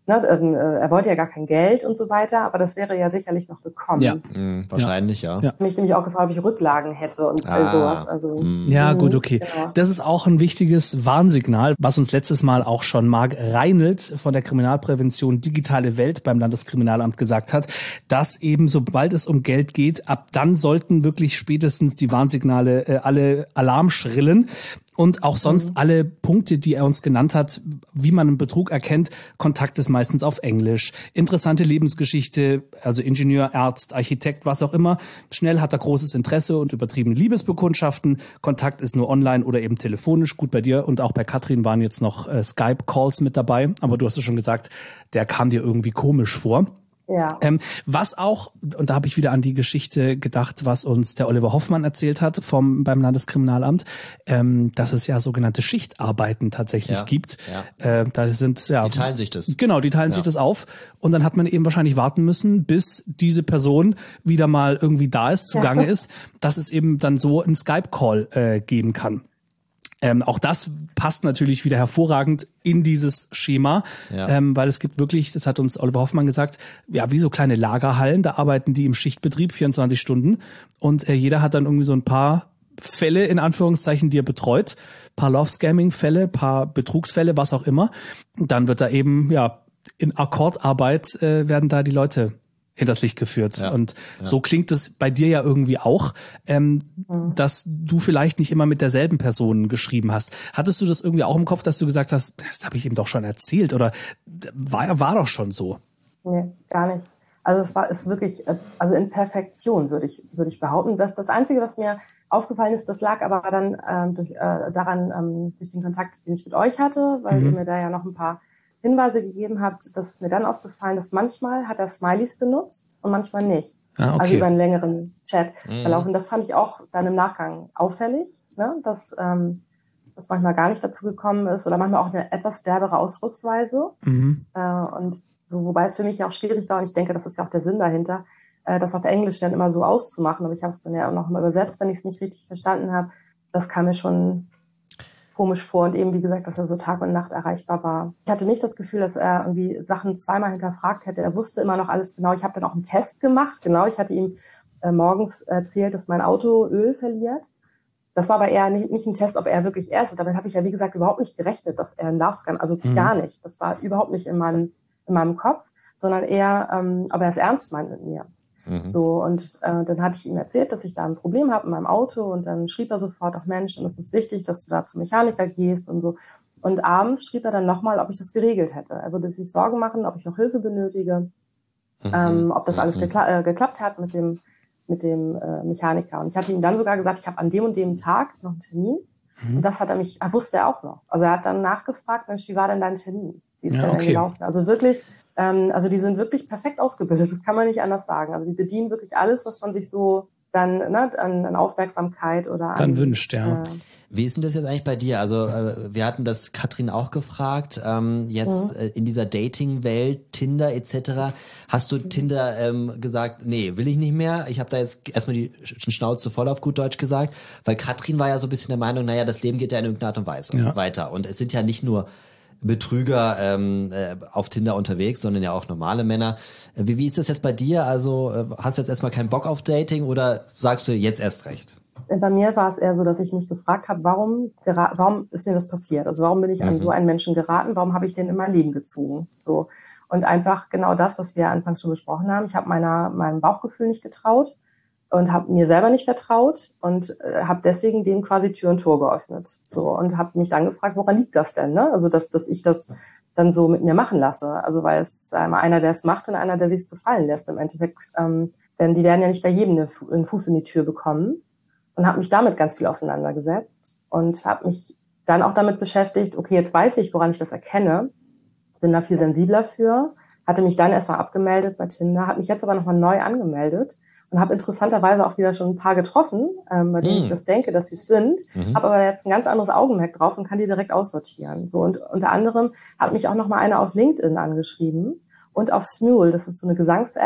Speaker 4: ne, ähm, er wollte ja gar kein Geld und so weiter, aber das wäre ja sicherlich noch gekommen.
Speaker 2: Ja.
Speaker 3: Mhm, wahrscheinlich, ja.
Speaker 2: ja.
Speaker 4: Mich nämlich auch gefragt, ob ich Rücklagen hätte und
Speaker 3: Ah.
Speaker 4: all sowas. Also,
Speaker 3: Mhm.
Speaker 2: Ja, gut, okay.
Speaker 4: Genau.
Speaker 2: Das ist auch ein wichtiges Warnsignal, was uns letztes Mal auch schon Marc Reinelt von der Kriminalprävention Digitale Welt beim Landeskriminalamt gesagt hat, dass eben sobald es um Geld geht, ab dann sollten wirklich spätestens die Warnsignale äh, alle Alarm schrillen. Und auch sonst mhm. alle Punkte, die er uns genannt hat, wie man einen Betrug erkennt, Kontakt ist meistens auf Englisch. Interessante Lebensgeschichte, also Ingenieur, Arzt, Architekt, was auch immer. Schnell hat er großes Interesse und übertriebene Liebesbekundschaften. Kontakt ist nur online oder eben telefonisch. Gut, bei dir und auch bei Katrin waren jetzt noch äh, Skype-Calls mit dabei. Aber du hast es schon gesagt, der kam dir irgendwie komisch vor.
Speaker 4: Ja.
Speaker 2: Ähm, was auch, und da habe ich wieder an die Geschichte gedacht, was uns der Oliver Hoffmann erzählt hat vom beim Landeskriminalamt, ähm, dass es ja sogenannte Schichtarbeiten tatsächlich
Speaker 3: ja.
Speaker 2: gibt.
Speaker 3: Ja.
Speaker 2: Äh, da sind ja
Speaker 3: die teilen sich das.
Speaker 2: Genau, die teilen
Speaker 3: ja.
Speaker 2: sich das auf und dann hat man eben wahrscheinlich warten müssen, bis diese Person wieder mal irgendwie da ist, zugange ja. ist, dass es eben dann so einen Skype-Call äh, geben kann. Ähm, auch das passt natürlich wieder hervorragend in dieses Schema,
Speaker 3: ja.
Speaker 2: ähm, weil es gibt wirklich, das hat uns Oliver Hoffmann gesagt, ja, wie so kleine Lagerhallen, da arbeiten die im Schichtbetrieb vierundzwanzig Stunden und äh, jeder hat dann irgendwie so ein paar Fälle, in Anführungszeichen, die er betreut, paar Love-Scamming-Fälle, paar Betrugsfälle, was auch immer. Und dann wird da eben, ja, in Akkordarbeit äh, werden da die Leute hinters Licht geführt. Ja, und ja. so klingt es bei dir ja irgendwie auch, ähm, mhm. dass du vielleicht nicht immer mit derselben Person geschrieben hast. Hattest du das irgendwie auch im Kopf, dass du gesagt hast, das habe ich ihm doch schon erzählt oder war, war doch schon so?
Speaker 4: Nee, gar nicht. Also es war ist wirklich, also in Perfektion würde ich würde ich behaupten. Das das Einzige, was mir aufgefallen ist, das lag aber dann ähm, durch äh, daran ähm, durch den Kontakt, den ich mit euch hatte, weil mhm. ihr mir da ja noch ein paar Hinweise gegeben habt, dass es mir dann aufgefallen, dass manchmal hat er Smileys benutzt und manchmal nicht.
Speaker 2: Ah, okay.
Speaker 4: Also über einen längeren Chat
Speaker 3: mhm.
Speaker 4: verlaufen. Das fand ich auch dann im Nachgang auffällig, ne? dass ähm, das manchmal gar nicht dazu gekommen ist oder manchmal auch eine etwas derbere Ausdrucksweise.
Speaker 2: Mhm.
Speaker 4: Äh, und so, wobei es für mich ja auch schwierig war und ich denke, das ist ja auch der Sinn dahinter, äh, das auf Englisch dann immer so auszumachen. Aber ich habe es dann ja auch noch mal übersetzt, wenn ich es nicht richtig verstanden habe. Das kam mir schon komisch vor und eben, wie gesagt, dass er so Tag und Nacht erreichbar war. Ich hatte nicht das Gefühl, dass er irgendwie Sachen zweimal hinterfragt hätte. Er wusste immer noch alles genau. Ich habe dann auch einen Test gemacht. Genau, ich hatte ihm äh, morgens erzählt, dass mein Auto Öl verliert. Das war aber eher nicht, nicht ein Test, ob er wirklich er ist. Damit habe ich ja, wie gesagt, überhaupt nicht gerechnet, dass er einen Love-Scan, also mhm. gar nicht. Das war überhaupt nicht in meinem, in meinem Kopf, sondern eher, ähm, ob er es ernst meint mit mir. Mhm. So, und äh, dann hatte ich ihm erzählt, dass ich da ein Problem habe in meinem Auto und dann schrieb er sofort, auch Mensch, dann ist es wichtig, dass du da zum Mechaniker gehst und so. Und abends schrieb er dann nochmal, ob ich das geregelt hätte. Er würde sich Sorgen machen, ob ich noch Hilfe benötige, mhm. ähm, ob das mhm. alles gekla- äh, geklappt hat mit dem mit dem äh, Mechaniker. Und ich hatte ihm dann sogar gesagt, ich habe an dem und dem Tag noch einen Termin. Mhm. Und das hat er mich, er wusste er auch noch. Also er hat dann nachgefragt, Mensch, wie war denn dein Termin? Wie ist
Speaker 2: ja,
Speaker 4: der
Speaker 2: okay.
Speaker 4: denn gelaufen? Also wirklich, ähm, also die sind wirklich perfekt ausgebildet, das kann man nicht anders sagen. Also die bedienen wirklich alles, was man sich so dann ne, an, an Aufmerksamkeit oder
Speaker 2: dann
Speaker 4: an,
Speaker 2: wünscht, ja.
Speaker 4: Äh,
Speaker 3: Wie ist denn das jetzt eigentlich bei dir? Also äh, wir hatten das Katrin auch gefragt, ähm, jetzt mhm. äh, in dieser Dating-Welt, Tinder et cetera. Hast du mhm. Tinder ähm, gesagt, nee, will ich nicht mehr? Ich habe da jetzt erstmal die Schnauze voll auf gut Deutsch gesagt, weil Katrin war ja so ein bisschen der Meinung, naja, das Leben geht ja in irgendeiner Art und Weise ja. weiter. Und es sind ja nicht nur Betrüger ähm, äh, auf Tinder unterwegs, sondern ja auch normale Männer. Wie, wie ist das jetzt bei dir? Also äh, hast du jetzt erstmal keinen Bock auf Dating oder sagst du jetzt erst recht?
Speaker 4: Bei mir war es eher so, dass ich mich gefragt habe, warum, gera- warum ist mir das passiert? Also warum bin ich mhm. an so einen Menschen geraten? Warum habe ich den in mein Leben gezogen? So. Und einfach genau das, was wir anfangs schon besprochen haben. Ich habe meiner meinem Bauchgefühl nicht getraut und habe mir selber nicht vertraut und äh, habe deswegen dem quasi Tür und Tor geöffnet. So, und habe mich dann gefragt, woran liegt das denn? Ne? Also dass, dass ich das dann so mit mir machen lasse. Also weil es ist einmal einer, der es macht und einer, der sich es gefallen lässt im Endeffekt. Ähm, denn die werden ja nicht bei jedem einen Fuß in die Tür bekommen. Und habe mich damit ganz viel auseinandergesetzt und habe mich dann auch damit beschäftigt, okay, jetzt weiß ich, woran ich das erkenne, bin da viel sensibler für, hatte mich dann erstmal abgemeldet bei Tinder, habe mich jetzt aber nochmal neu angemeldet und habe interessanterweise auch wieder schon ein paar getroffen, ähm, bei denen mm. ich das denke, dass sie es sind, mhm. habe aber jetzt ein ganz anderes Augenmerk drauf und kann die direkt aussortieren. So, und unter anderem hat mich auch nochmal einer auf LinkedIn angeschrieben und auf Smule, das ist so eine Gesangs-App,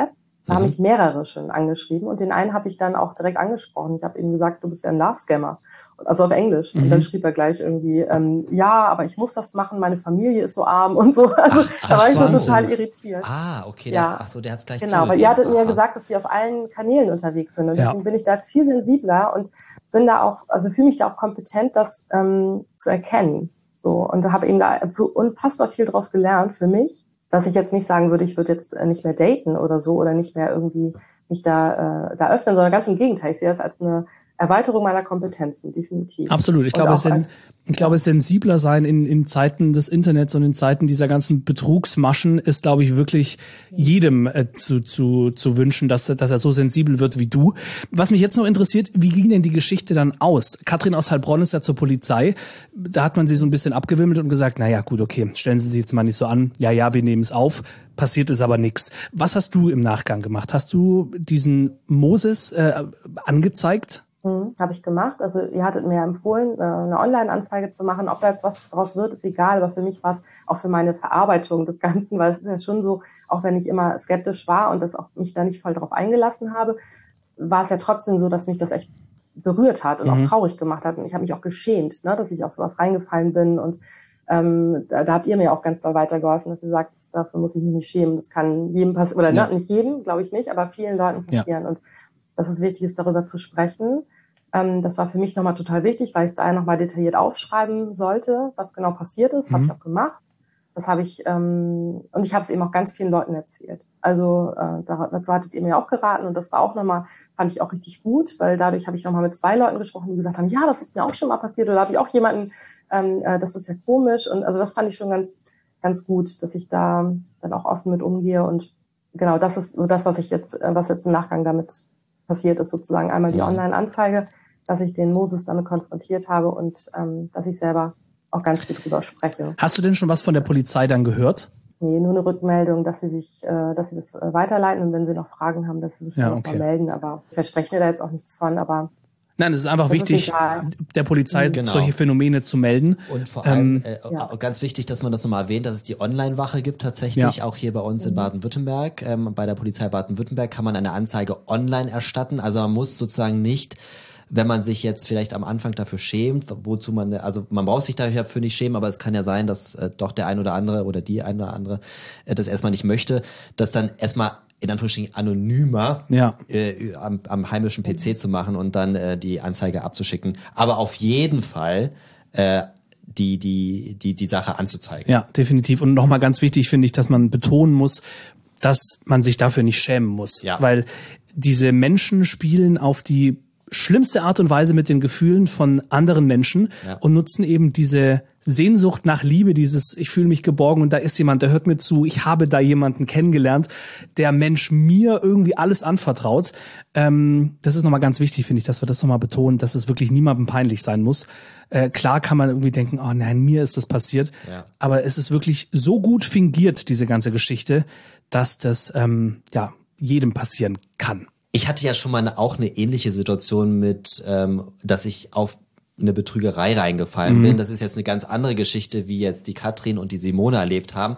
Speaker 4: Da mhm. haben mich mehrere schon angeschrieben und den einen habe ich dann auch direkt angesprochen. Ich habe ihm gesagt, du bist ja ein Love-Scammer, also auf Englisch. Mhm. Und dann schrieb er gleich irgendwie, ähm, ja, aber ich muss das machen, meine Familie ist so arm und so. Also ach, da war ich so total irritiert.
Speaker 3: Ah, okay, das,
Speaker 4: ja.
Speaker 3: ach so, der hat's gleich
Speaker 4: Genau, weil ihr hattet mir ja gesagt, dass die auf allen Kanälen unterwegs sind und deswegen ja. bin ich da jetzt viel sensibler und bin da auch, also fühle mich da auch kompetent, das ähm, zu erkennen. So, und habe eben da so unfassbar viel draus gelernt für mich, dass ich jetzt nicht sagen würde, ich würde jetzt nicht mehr daten oder so oder nicht mehr irgendwie mich da äh, da öffnen, sondern ganz im Gegenteil. Ich sehe das als eine Erweiterung meiner Kompetenzen, definitiv.
Speaker 2: Absolut. Ich glaube, es sind, ich glaube, es sensibler sein in, in Zeiten des Internets und in Zeiten dieser ganzen Betrugsmaschen ist, glaube ich, wirklich jedem äh, zu, zu, zu wünschen, dass, dass er so sensibel wird wie du. Was mich jetzt noch interessiert, wie ging denn die Geschichte dann aus? Katrin aus Heilbronn ist ja zur Polizei. Da hat man sie so ein bisschen abgewimmelt und gesagt, na ja, gut, okay, stellen Sie sich jetzt mal nicht so an. Ja, ja, wir nehmen es auf. Passiert ist aber nichts. Was hast du im Nachgang gemacht? Hast du diesen Moses äh, angezeigt?
Speaker 4: Hm, habe ich gemacht. Also ihr hattet mir empfohlen, eine Online-Anzeige zu machen. Ob da jetzt was draus wird, ist egal. Aber für mich war es auch für meine Verarbeitung des Ganzen, weil es ist ja schon so, auch wenn ich immer skeptisch war und das auch mich da nicht voll drauf eingelassen habe, war es ja trotzdem so, dass mich das echt berührt hat und mhm. auch traurig gemacht hat. Und ich habe mich auch geschämt, ne, dass ich auf sowas reingefallen bin. Und ähm, da, da habt ihr mir auch ganz doll weitergeholfen, dass ihr sagt, das, dafür muss ich mich nicht schämen. Das kann jedem passieren, oder ja. ne, nicht jedem, glaube ich nicht, aber vielen Leuten passieren. Ja. Und dass es wichtig ist, darüber zu sprechen. Ähm, das war für mich nochmal total wichtig, weil ich es da nochmal detailliert aufschreiben sollte, was genau passiert ist. Mhm. Habe ich auch gemacht. Das habe ich, ähm, und ich habe es eben auch ganz vielen Leuten erzählt. Also äh, dazu hattet ihr mir auch geraten und das war auch nochmal, fand ich auch richtig gut, weil dadurch habe ich nochmal mit zwei Leuten gesprochen, die gesagt haben, ja, das ist mir auch schon mal passiert oder habe ich auch jemanden, ähm, äh, das ist ja komisch und also das fand ich schon ganz, ganz gut, dass ich da dann auch offen mit umgehe und genau, das ist so das, was ich jetzt, was jetzt im Nachgang damit passiert ist, sozusagen einmal die ja. Online-Anzeige, dass ich den Moses damit konfrontiert habe und ähm, dass ich selber auch ganz viel drüber spreche.
Speaker 2: Hast du denn schon was von der Polizei dann gehört?
Speaker 4: Nee, nur eine Rückmeldung, dass sie sich, äh, dass sie das äh, weiterleiten und wenn sie noch Fragen haben, dass sie sich ja, dann okay. noch mal melden. Aber ich verspreche mir da jetzt auch nichts von, aber
Speaker 2: nein, es ist einfach wichtig, ist der Polizei genau. solche Phänomene zu melden.
Speaker 3: Und vor allem ähm, äh, ja. ganz wichtig, dass man das nochmal erwähnt, dass es die Online-Wache gibt tatsächlich, ja. auch hier bei uns in Baden-Württemberg. Ähm, bei der Polizei Baden-Württemberg kann man eine Anzeige online erstatten. Also man muss sozusagen nicht, wenn man sich jetzt vielleicht am Anfang dafür schämt, wozu man, also man braucht sich dafür nicht schämen, aber es kann ja sein, dass äh, doch der ein oder andere oder die ein oder andere äh, das erstmal nicht möchte, dass dann erstmal in Anführungsstrichen anonymer ja. äh, am, am heimischen P C zu machen und dann äh, die Anzeige abzuschicken. Aber auf jeden Fall äh, die die die die Sache anzuzeigen.
Speaker 2: Ja, definitiv. Und nochmal ganz wichtig finde ich, dass man betonen muss, dass man sich dafür nicht schämen muss. Ja. Weil diese Menschen spielen auf die schlimmste Art und Weise mit den Gefühlen von anderen Menschen ja. und nutzen eben diese Sehnsucht nach Liebe, dieses ich fühle mich geborgen und da ist jemand, der hört mir zu, ich habe da jemanden kennengelernt, der Mensch mir irgendwie alles anvertraut. Ähm, das ist nochmal ganz wichtig, finde ich, dass wir das nochmal betonen, dass es wirklich niemandem peinlich sein muss. Äh, klar kann man irgendwie denken, oh nein, mir ist das passiert, ja. aber es ist wirklich so gut fingiert, diese ganze Geschichte, dass das ähm, ja jedem passieren kann.
Speaker 3: Ich hatte ja schon mal eine, auch eine ähnliche Situation mit, ähm, dass ich auf eine Betrügerei reingefallen mhm. bin. Das ist jetzt eine ganz andere Geschichte, wie jetzt die Katrin und die Simone erlebt haben.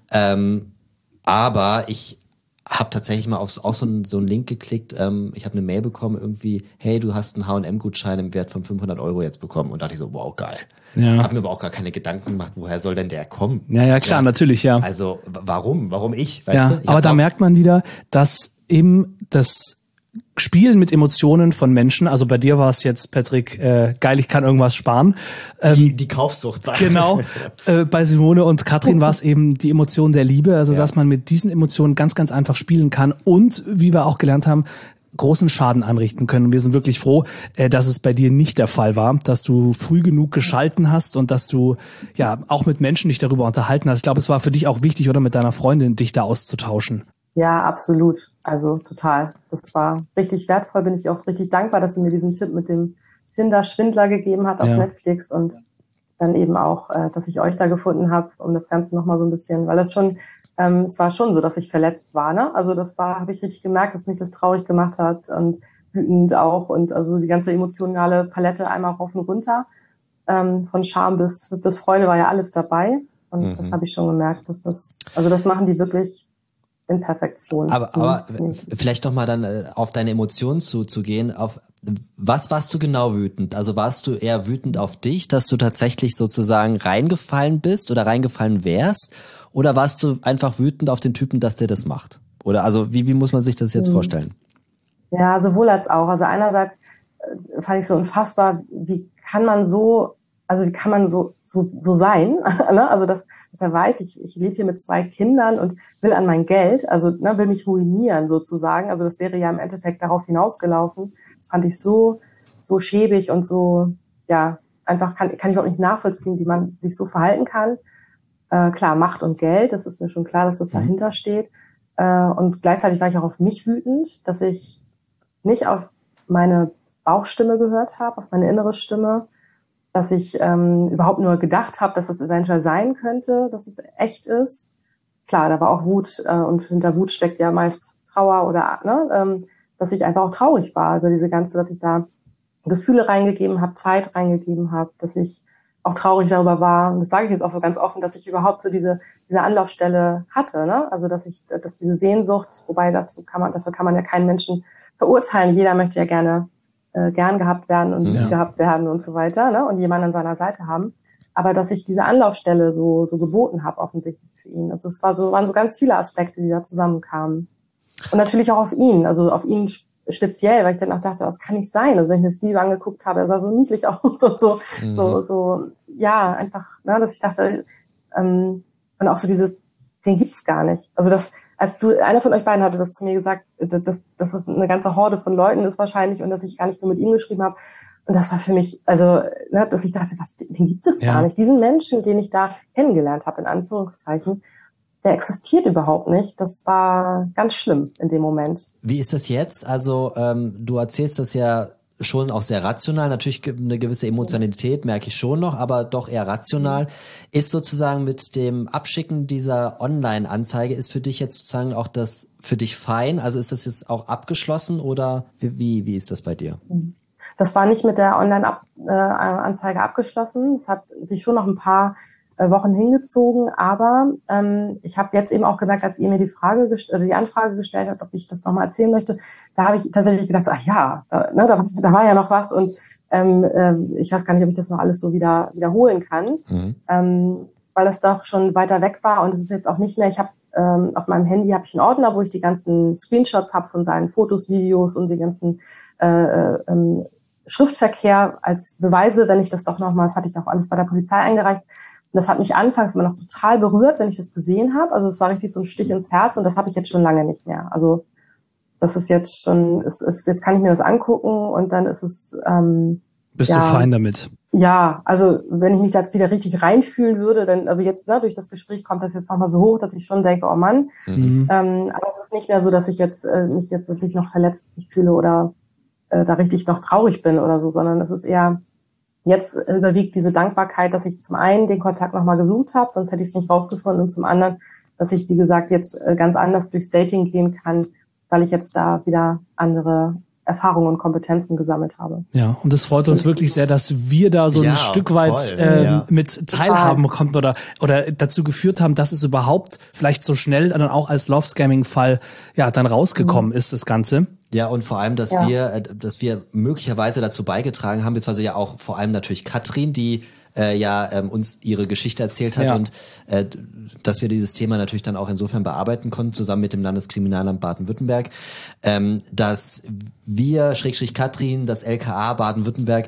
Speaker 3: Ähm, aber ich habe tatsächlich mal auf auch so einen, so einen Link geklickt. Ähm, ich habe eine Mail bekommen, irgendwie, hey, du hast einen H und M-Gutschein im Wert von fünfhundert Euro jetzt bekommen. Und dachte ich so, wow, geil. Ja. Habe mir aber auch gar keine Gedanken gemacht, woher soll denn der kommen?
Speaker 2: Ja, ja, klar, ja. natürlich, ja.
Speaker 3: Also warum? Warum ich? Weißt
Speaker 2: ja,
Speaker 3: du? Ich
Speaker 2: aber da merkt man wieder, dass eben das Spielen mit Emotionen von Menschen, also bei dir war es jetzt, Patrick, äh, geil, ich kann irgendwas sparen.
Speaker 3: Ähm, die, die Kaufsucht war.
Speaker 2: Genau, äh, bei Simone und Katrin war es eben die Emotion der Liebe, also ja. dass man mit diesen Emotionen ganz, ganz einfach spielen kann und, wie wir auch gelernt haben, großen Schaden anrichten können. Und wir sind wirklich froh, äh, dass es bei dir nicht der Fall war, dass du früh genug geschalten hast und dass du ja auch mit Menschen dich darüber unterhalten hast. Ich glaube, es war für dich auch wichtig, oder mit deiner Freundin, dich da auszutauschen.
Speaker 4: Ja, absolut. Also total. Das war richtig wertvoll. Bin ich auch richtig dankbar, dass sie mir diesen Tipp mit dem Tinder-Schwindler gegeben hat auf ja. Netflix und dann eben auch, dass ich euch da gefunden habe, um das Ganze nochmal so ein bisschen, weil das schon, ähm, es war schon so, dass ich verletzt war, ne? Also das war, habe ich richtig gemerkt, dass mich das traurig gemacht hat und wütend auch und also die ganze emotionale Palette einmal rauf und runter. Ähm, von Scham bis, bis Freude war ja alles dabei und mhm. das habe ich schon gemerkt, dass das, also das machen die wirklich in Perfektion.
Speaker 3: Aber, aber vielleicht noch mal dann äh, auf deine Emotionen zuzugehen. Auf was warst du genau wütend? Also warst du eher wütend auf dich, dass du tatsächlich sozusagen reingefallen bist oder reingefallen wärst? Oder warst du einfach wütend auf den Typen, dass der das macht? Oder also wie wie muss man sich das jetzt mhm. vorstellen?
Speaker 4: Ja, sowohl als auch. Also einerseits äh, fand ich so unfassbar, wie kann man so Also wie kann man so so so sein? ne? Also dass, dass er weiß, ich, ich lebe hier mit zwei Kindern und will an mein Geld, also ne, will mich ruinieren sozusagen. Also das wäre ja im Endeffekt darauf hinausgelaufen. Das fand ich so so schäbig und so, ja, einfach kann, kann ich überhaupt nicht nachvollziehen, wie man sich so verhalten kann. Äh, klar, Macht und Geld, das ist mir schon klar, dass das dahinter steht. Äh, und gleichzeitig war ich auch auf mich wütend, dass ich nicht auf meine Bauchstimme gehört habe, auf meine innere Stimme, dass ich ähm, überhaupt nur gedacht habe, dass es eventuell sein könnte, dass es echt ist. Klar, da war auch Wut äh, und hinter Wut steckt ja meist Trauer oder ne, ähm, dass ich einfach auch traurig war über diese ganze, dass ich da Gefühle reingegeben habe, Zeit reingegeben habe, dass ich auch traurig darüber war. Und das sage ich jetzt auch so ganz offen, dass ich überhaupt so diese diese Anlaufstelle hatte, ne? Also dass ich, dass diese Sehnsucht, wobei dazu kann man, dafür kann man ja keinen Menschen verurteilen. Jeder möchte ja gerne Äh, gern gehabt werden und
Speaker 3: ja.
Speaker 4: gehabt werden und so weiter, ne? Und jemanden an seiner Seite haben. Aber dass ich diese Anlaufstelle so so geboten habe, offensichtlich für ihn. Also es war so, waren so ganz viele Aspekte, die da zusammenkamen. Und natürlich auch auf ihn, also auf ihn speziell, weil ich dann auch dachte, das kann nicht sein. Also wenn ich mir das Video angeguckt habe, er sah so niedlich aus und so, mhm. so, so, ja, einfach, ne, dass ich dachte, ähm, und auch so dieses, den gibt's gar nicht. Also das, als du, einer von euch beiden hatte das zu mir gesagt, dass, dass es eine ganze Horde von Leuten ist wahrscheinlich und dass ich gar nicht nur mit ihm geschrieben habe. Und das war für mich, also, ne, dass ich dachte, was, den gibt es ja. gar nicht. Diesen Menschen, den ich da kennengelernt habe, in Anführungszeichen, der existiert überhaupt nicht. Das war ganz schlimm in dem Moment.
Speaker 3: Wie ist das jetzt? Also ähm, du erzählst das ja schon auch sehr rational, natürlich eine gewisse Emotionalität merke ich schon noch, aber doch eher rational. Ist sozusagen mit dem Abschicken dieser Online-Anzeige, ist für dich jetzt sozusagen auch das für dich fein? Also ist das jetzt auch abgeschlossen oder wie, wie ist das bei dir?
Speaker 4: Das war nicht mit der Online-Anzeige abgeschlossen. Es hat sich schon noch ein paar Wochen hingezogen, aber ähm, ich habe jetzt eben auch gemerkt, als ihr mir die Frage gest- oder die Anfrage gestellt habt, ob ich das nochmal erzählen möchte, da habe ich tatsächlich gedacht, ach ja, da, ne, da, da war ja noch was und ähm, äh, ich weiß gar nicht, ob ich das noch alles so wieder wiederholen kann, mhm. ähm, weil es doch schon weiter weg war und es ist jetzt auch nicht mehr, ich habe ähm, auf meinem Handy habe ich einen Ordner, wo ich die ganzen Screenshots habe von seinen Fotos, Videos und die ganzen äh, äh, Schriftverkehr als Beweise, wenn ich das doch nochmal, das hatte ich auch alles bei der Polizei eingereicht. Und das hat mich anfangs immer noch total berührt, wenn ich das gesehen habe. Also es war richtig so ein Stich ins Herz und das habe ich jetzt schon lange nicht mehr. Also das ist jetzt schon, ist, ist, jetzt kann ich mir das angucken und dann ist es ähm,
Speaker 2: Bist
Speaker 4: ja,
Speaker 2: du fein damit?
Speaker 4: Ja, also wenn ich mich da jetzt wieder richtig reinfühlen würde, dann, also jetzt, ne, durch das Gespräch kommt das jetzt nochmal so hoch, dass ich schon denke, oh Mann. Mhm. Ähm, aber es ist nicht mehr so, dass ich jetzt äh, mich jetzt dass ich noch verletzt fühle oder äh, da richtig noch traurig bin oder so, sondern es ist eher jetzt überwiegt diese Dankbarkeit, dass ich zum einen den Kontakt nochmal gesucht habe, sonst hätte ich es nicht rausgefunden, und zum anderen, dass ich, wie gesagt, jetzt ganz anders durchs Dating gehen kann, weil ich jetzt da wieder andere Erfahrungen und Kompetenzen gesammelt habe.
Speaker 2: Ja, und es freut uns wirklich sehr, dass wir da so ein ja, Stück weit ähm, ja. mit teilhaben konnten oder oder dazu geführt haben, dass es überhaupt vielleicht so schnell dann auch als Love-Scamming-Fall ja dann rausgekommen mhm. ist, das Ganze.
Speaker 3: Ja, und vor allem, dass
Speaker 4: ja.
Speaker 3: wir, dass wir möglicherweise dazu beigetragen haben, beziehungsweise ja auch vor allem natürlich Katrin, die äh, ja ähm, uns ihre Geschichte erzählt hat ja. und äh, dass wir dieses Thema natürlich dann auch insofern bearbeiten konnten, zusammen mit dem Landeskriminalamt Baden-Württemberg, ähm, dass wir, Schrägstrich Katrin, das L K A Baden-Württemberg,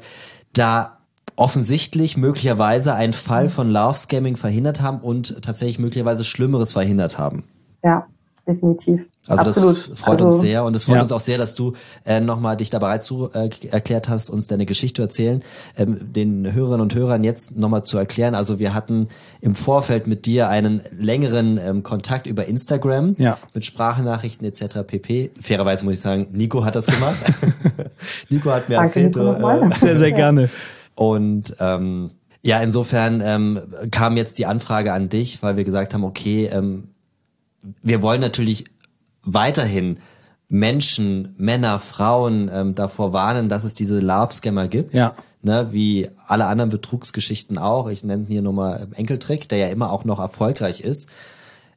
Speaker 3: da offensichtlich möglicherweise einen Fall von Love-Scamming verhindert haben und tatsächlich möglicherweise Schlimmeres verhindert haben.
Speaker 4: Ja. Definitiv.
Speaker 3: Also
Speaker 4: Absolut.
Speaker 3: Das freut
Speaker 4: also,
Speaker 3: uns sehr und es freut
Speaker 2: ja.
Speaker 3: uns auch sehr, dass du äh, nochmal dich da bereit zu äh, erklärt hast, uns deine Geschichte zu erzählen, ähm, den Hörerinnen und Hörern jetzt nochmal zu erklären. Also wir hatten im Vorfeld mit dir einen längeren ähm, Kontakt über Instagram
Speaker 2: ja.
Speaker 3: mit Sprachnachrichten et cetera pp. Fairerweise muss ich sagen, Nico hat das gemacht. Nico hat mir
Speaker 4: Danke,
Speaker 3: erzählt.
Speaker 4: Nico,
Speaker 3: äh,
Speaker 2: sehr, sehr gerne.
Speaker 3: Und ähm, ja, insofern ähm, kam jetzt die Anfrage an dich, weil wir gesagt haben, okay, ähm, wir wollen natürlich weiterhin Menschen, Männer, Frauen ähm, davor warnen, dass es diese Love-Scammer gibt.
Speaker 2: Ja.
Speaker 3: Ne, wie alle anderen Betrugsgeschichten auch. Ich nenne hier nochmal Enkeltrick, der ja immer auch noch erfolgreich ist.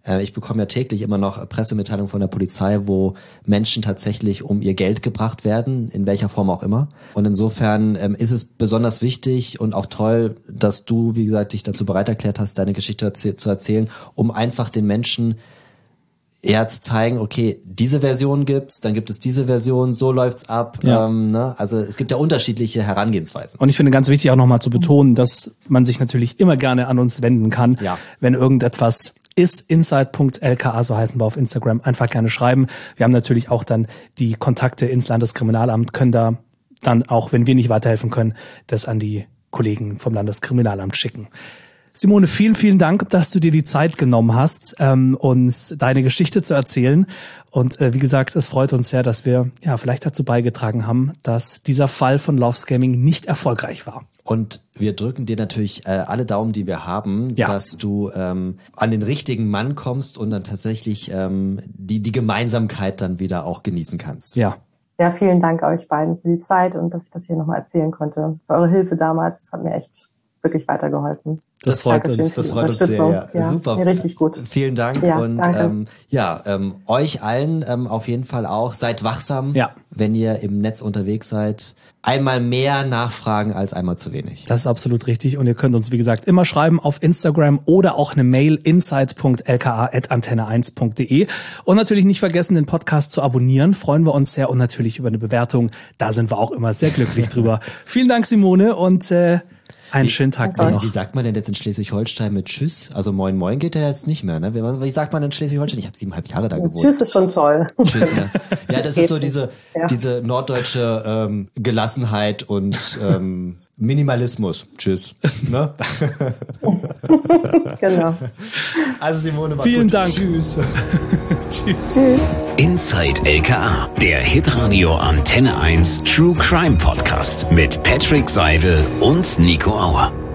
Speaker 3: Äh, ich bekomme ja täglich immer noch Pressemitteilungen von der Polizei, wo Menschen tatsächlich um ihr Geld gebracht werden, in welcher Form auch immer. Und insofern ähm, ist es besonders wichtig und auch toll, dass du, wie gesagt, dich dazu bereit erklärt hast, deine Geschichte zu erzählen, um einfach den Menschen eher zu zeigen, okay, diese Version gibt's, dann gibt es diese Version, so läuft's ab.
Speaker 2: Ja.
Speaker 3: Ähm, ne? Also es gibt ja unterschiedliche Herangehensweisen.
Speaker 2: Und ich finde ganz wichtig auch nochmal zu betonen, dass man sich natürlich immer gerne an uns wenden kann,
Speaker 3: ja.
Speaker 2: wenn irgendetwas ist. inside punkt l k a, so heißen wir auf Instagram, einfach gerne schreiben. Wir haben natürlich auch dann die Kontakte ins Landeskriminalamt, können da dann auch, wenn wir nicht weiterhelfen können, das an die Kollegen vom Landeskriminalamt schicken. Simone, vielen, vielen Dank, dass du dir die Zeit genommen hast, ähm, uns deine Geschichte zu erzählen. Und äh, wie gesagt, es freut uns sehr, dass wir ja vielleicht dazu beigetragen haben, dass dieser Fall von Love Scamming nicht erfolgreich war.
Speaker 3: Und wir drücken dir natürlich äh, alle Daumen, die wir haben,
Speaker 2: ja.
Speaker 3: dass du ähm, an den richtigen Mann kommst und dann tatsächlich ähm, die, die Gemeinsamkeit dann wieder auch genießen kannst.
Speaker 2: Ja.
Speaker 4: Ja, vielen Dank euch beiden für die Zeit und dass ich das hier nochmal erzählen konnte. Für eure Hilfe damals, das hat mir echt wirklich weitergeholfen.
Speaker 2: Das freut uns.
Speaker 3: Das freut uns sehr. Ja.
Speaker 4: Ja,
Speaker 3: super.
Speaker 4: Mir richtig gut.
Speaker 3: Vielen Dank.
Speaker 4: Ja,
Speaker 3: und ähm, ja, ähm, euch allen ähm, auf jeden Fall auch. Seid wachsam,
Speaker 2: ja.
Speaker 3: wenn ihr im Netz unterwegs seid. Einmal mehr nachfragen als einmal zu wenig.
Speaker 2: Das ist absolut richtig. Und ihr könnt uns, wie gesagt, immer schreiben auf Instagram oder auch eine Mail inside punkt l k a at antenne eins punkt d e. Und natürlich nicht vergessen, den Podcast zu abonnieren. Freuen wir uns sehr. Und natürlich über eine Bewertung. Da sind wir auch immer sehr glücklich drüber. Vielen Dank, Simone. Und äh, einen schönen Tag
Speaker 3: wie,
Speaker 2: noch.
Speaker 3: Wie sagt man denn jetzt in Schleswig-Holstein mit Tschüss? Also Moin Moin geht ja jetzt nicht mehr, ne? Wie, wie sagt man in Schleswig-Holstein? Ich habe siebeneinhalb Jahre da gewohnt.
Speaker 4: Tschüss ist schon toll.
Speaker 3: Tschüss, ja. Ja, das ist so diese, ja. diese norddeutsche ähm, Gelassenheit und ähm, Minimalismus. Tschüss. Ne?
Speaker 4: Genau.
Speaker 3: Also Simone, mach's
Speaker 2: Vielen
Speaker 3: gut.
Speaker 2: Dank.
Speaker 3: Tschüss.
Speaker 2: Tschüss.
Speaker 4: Tschüss.
Speaker 1: Inside L K A, der Hitradio Antenne eins True Crime Podcast mit Patrick Seidel und Nico Auer.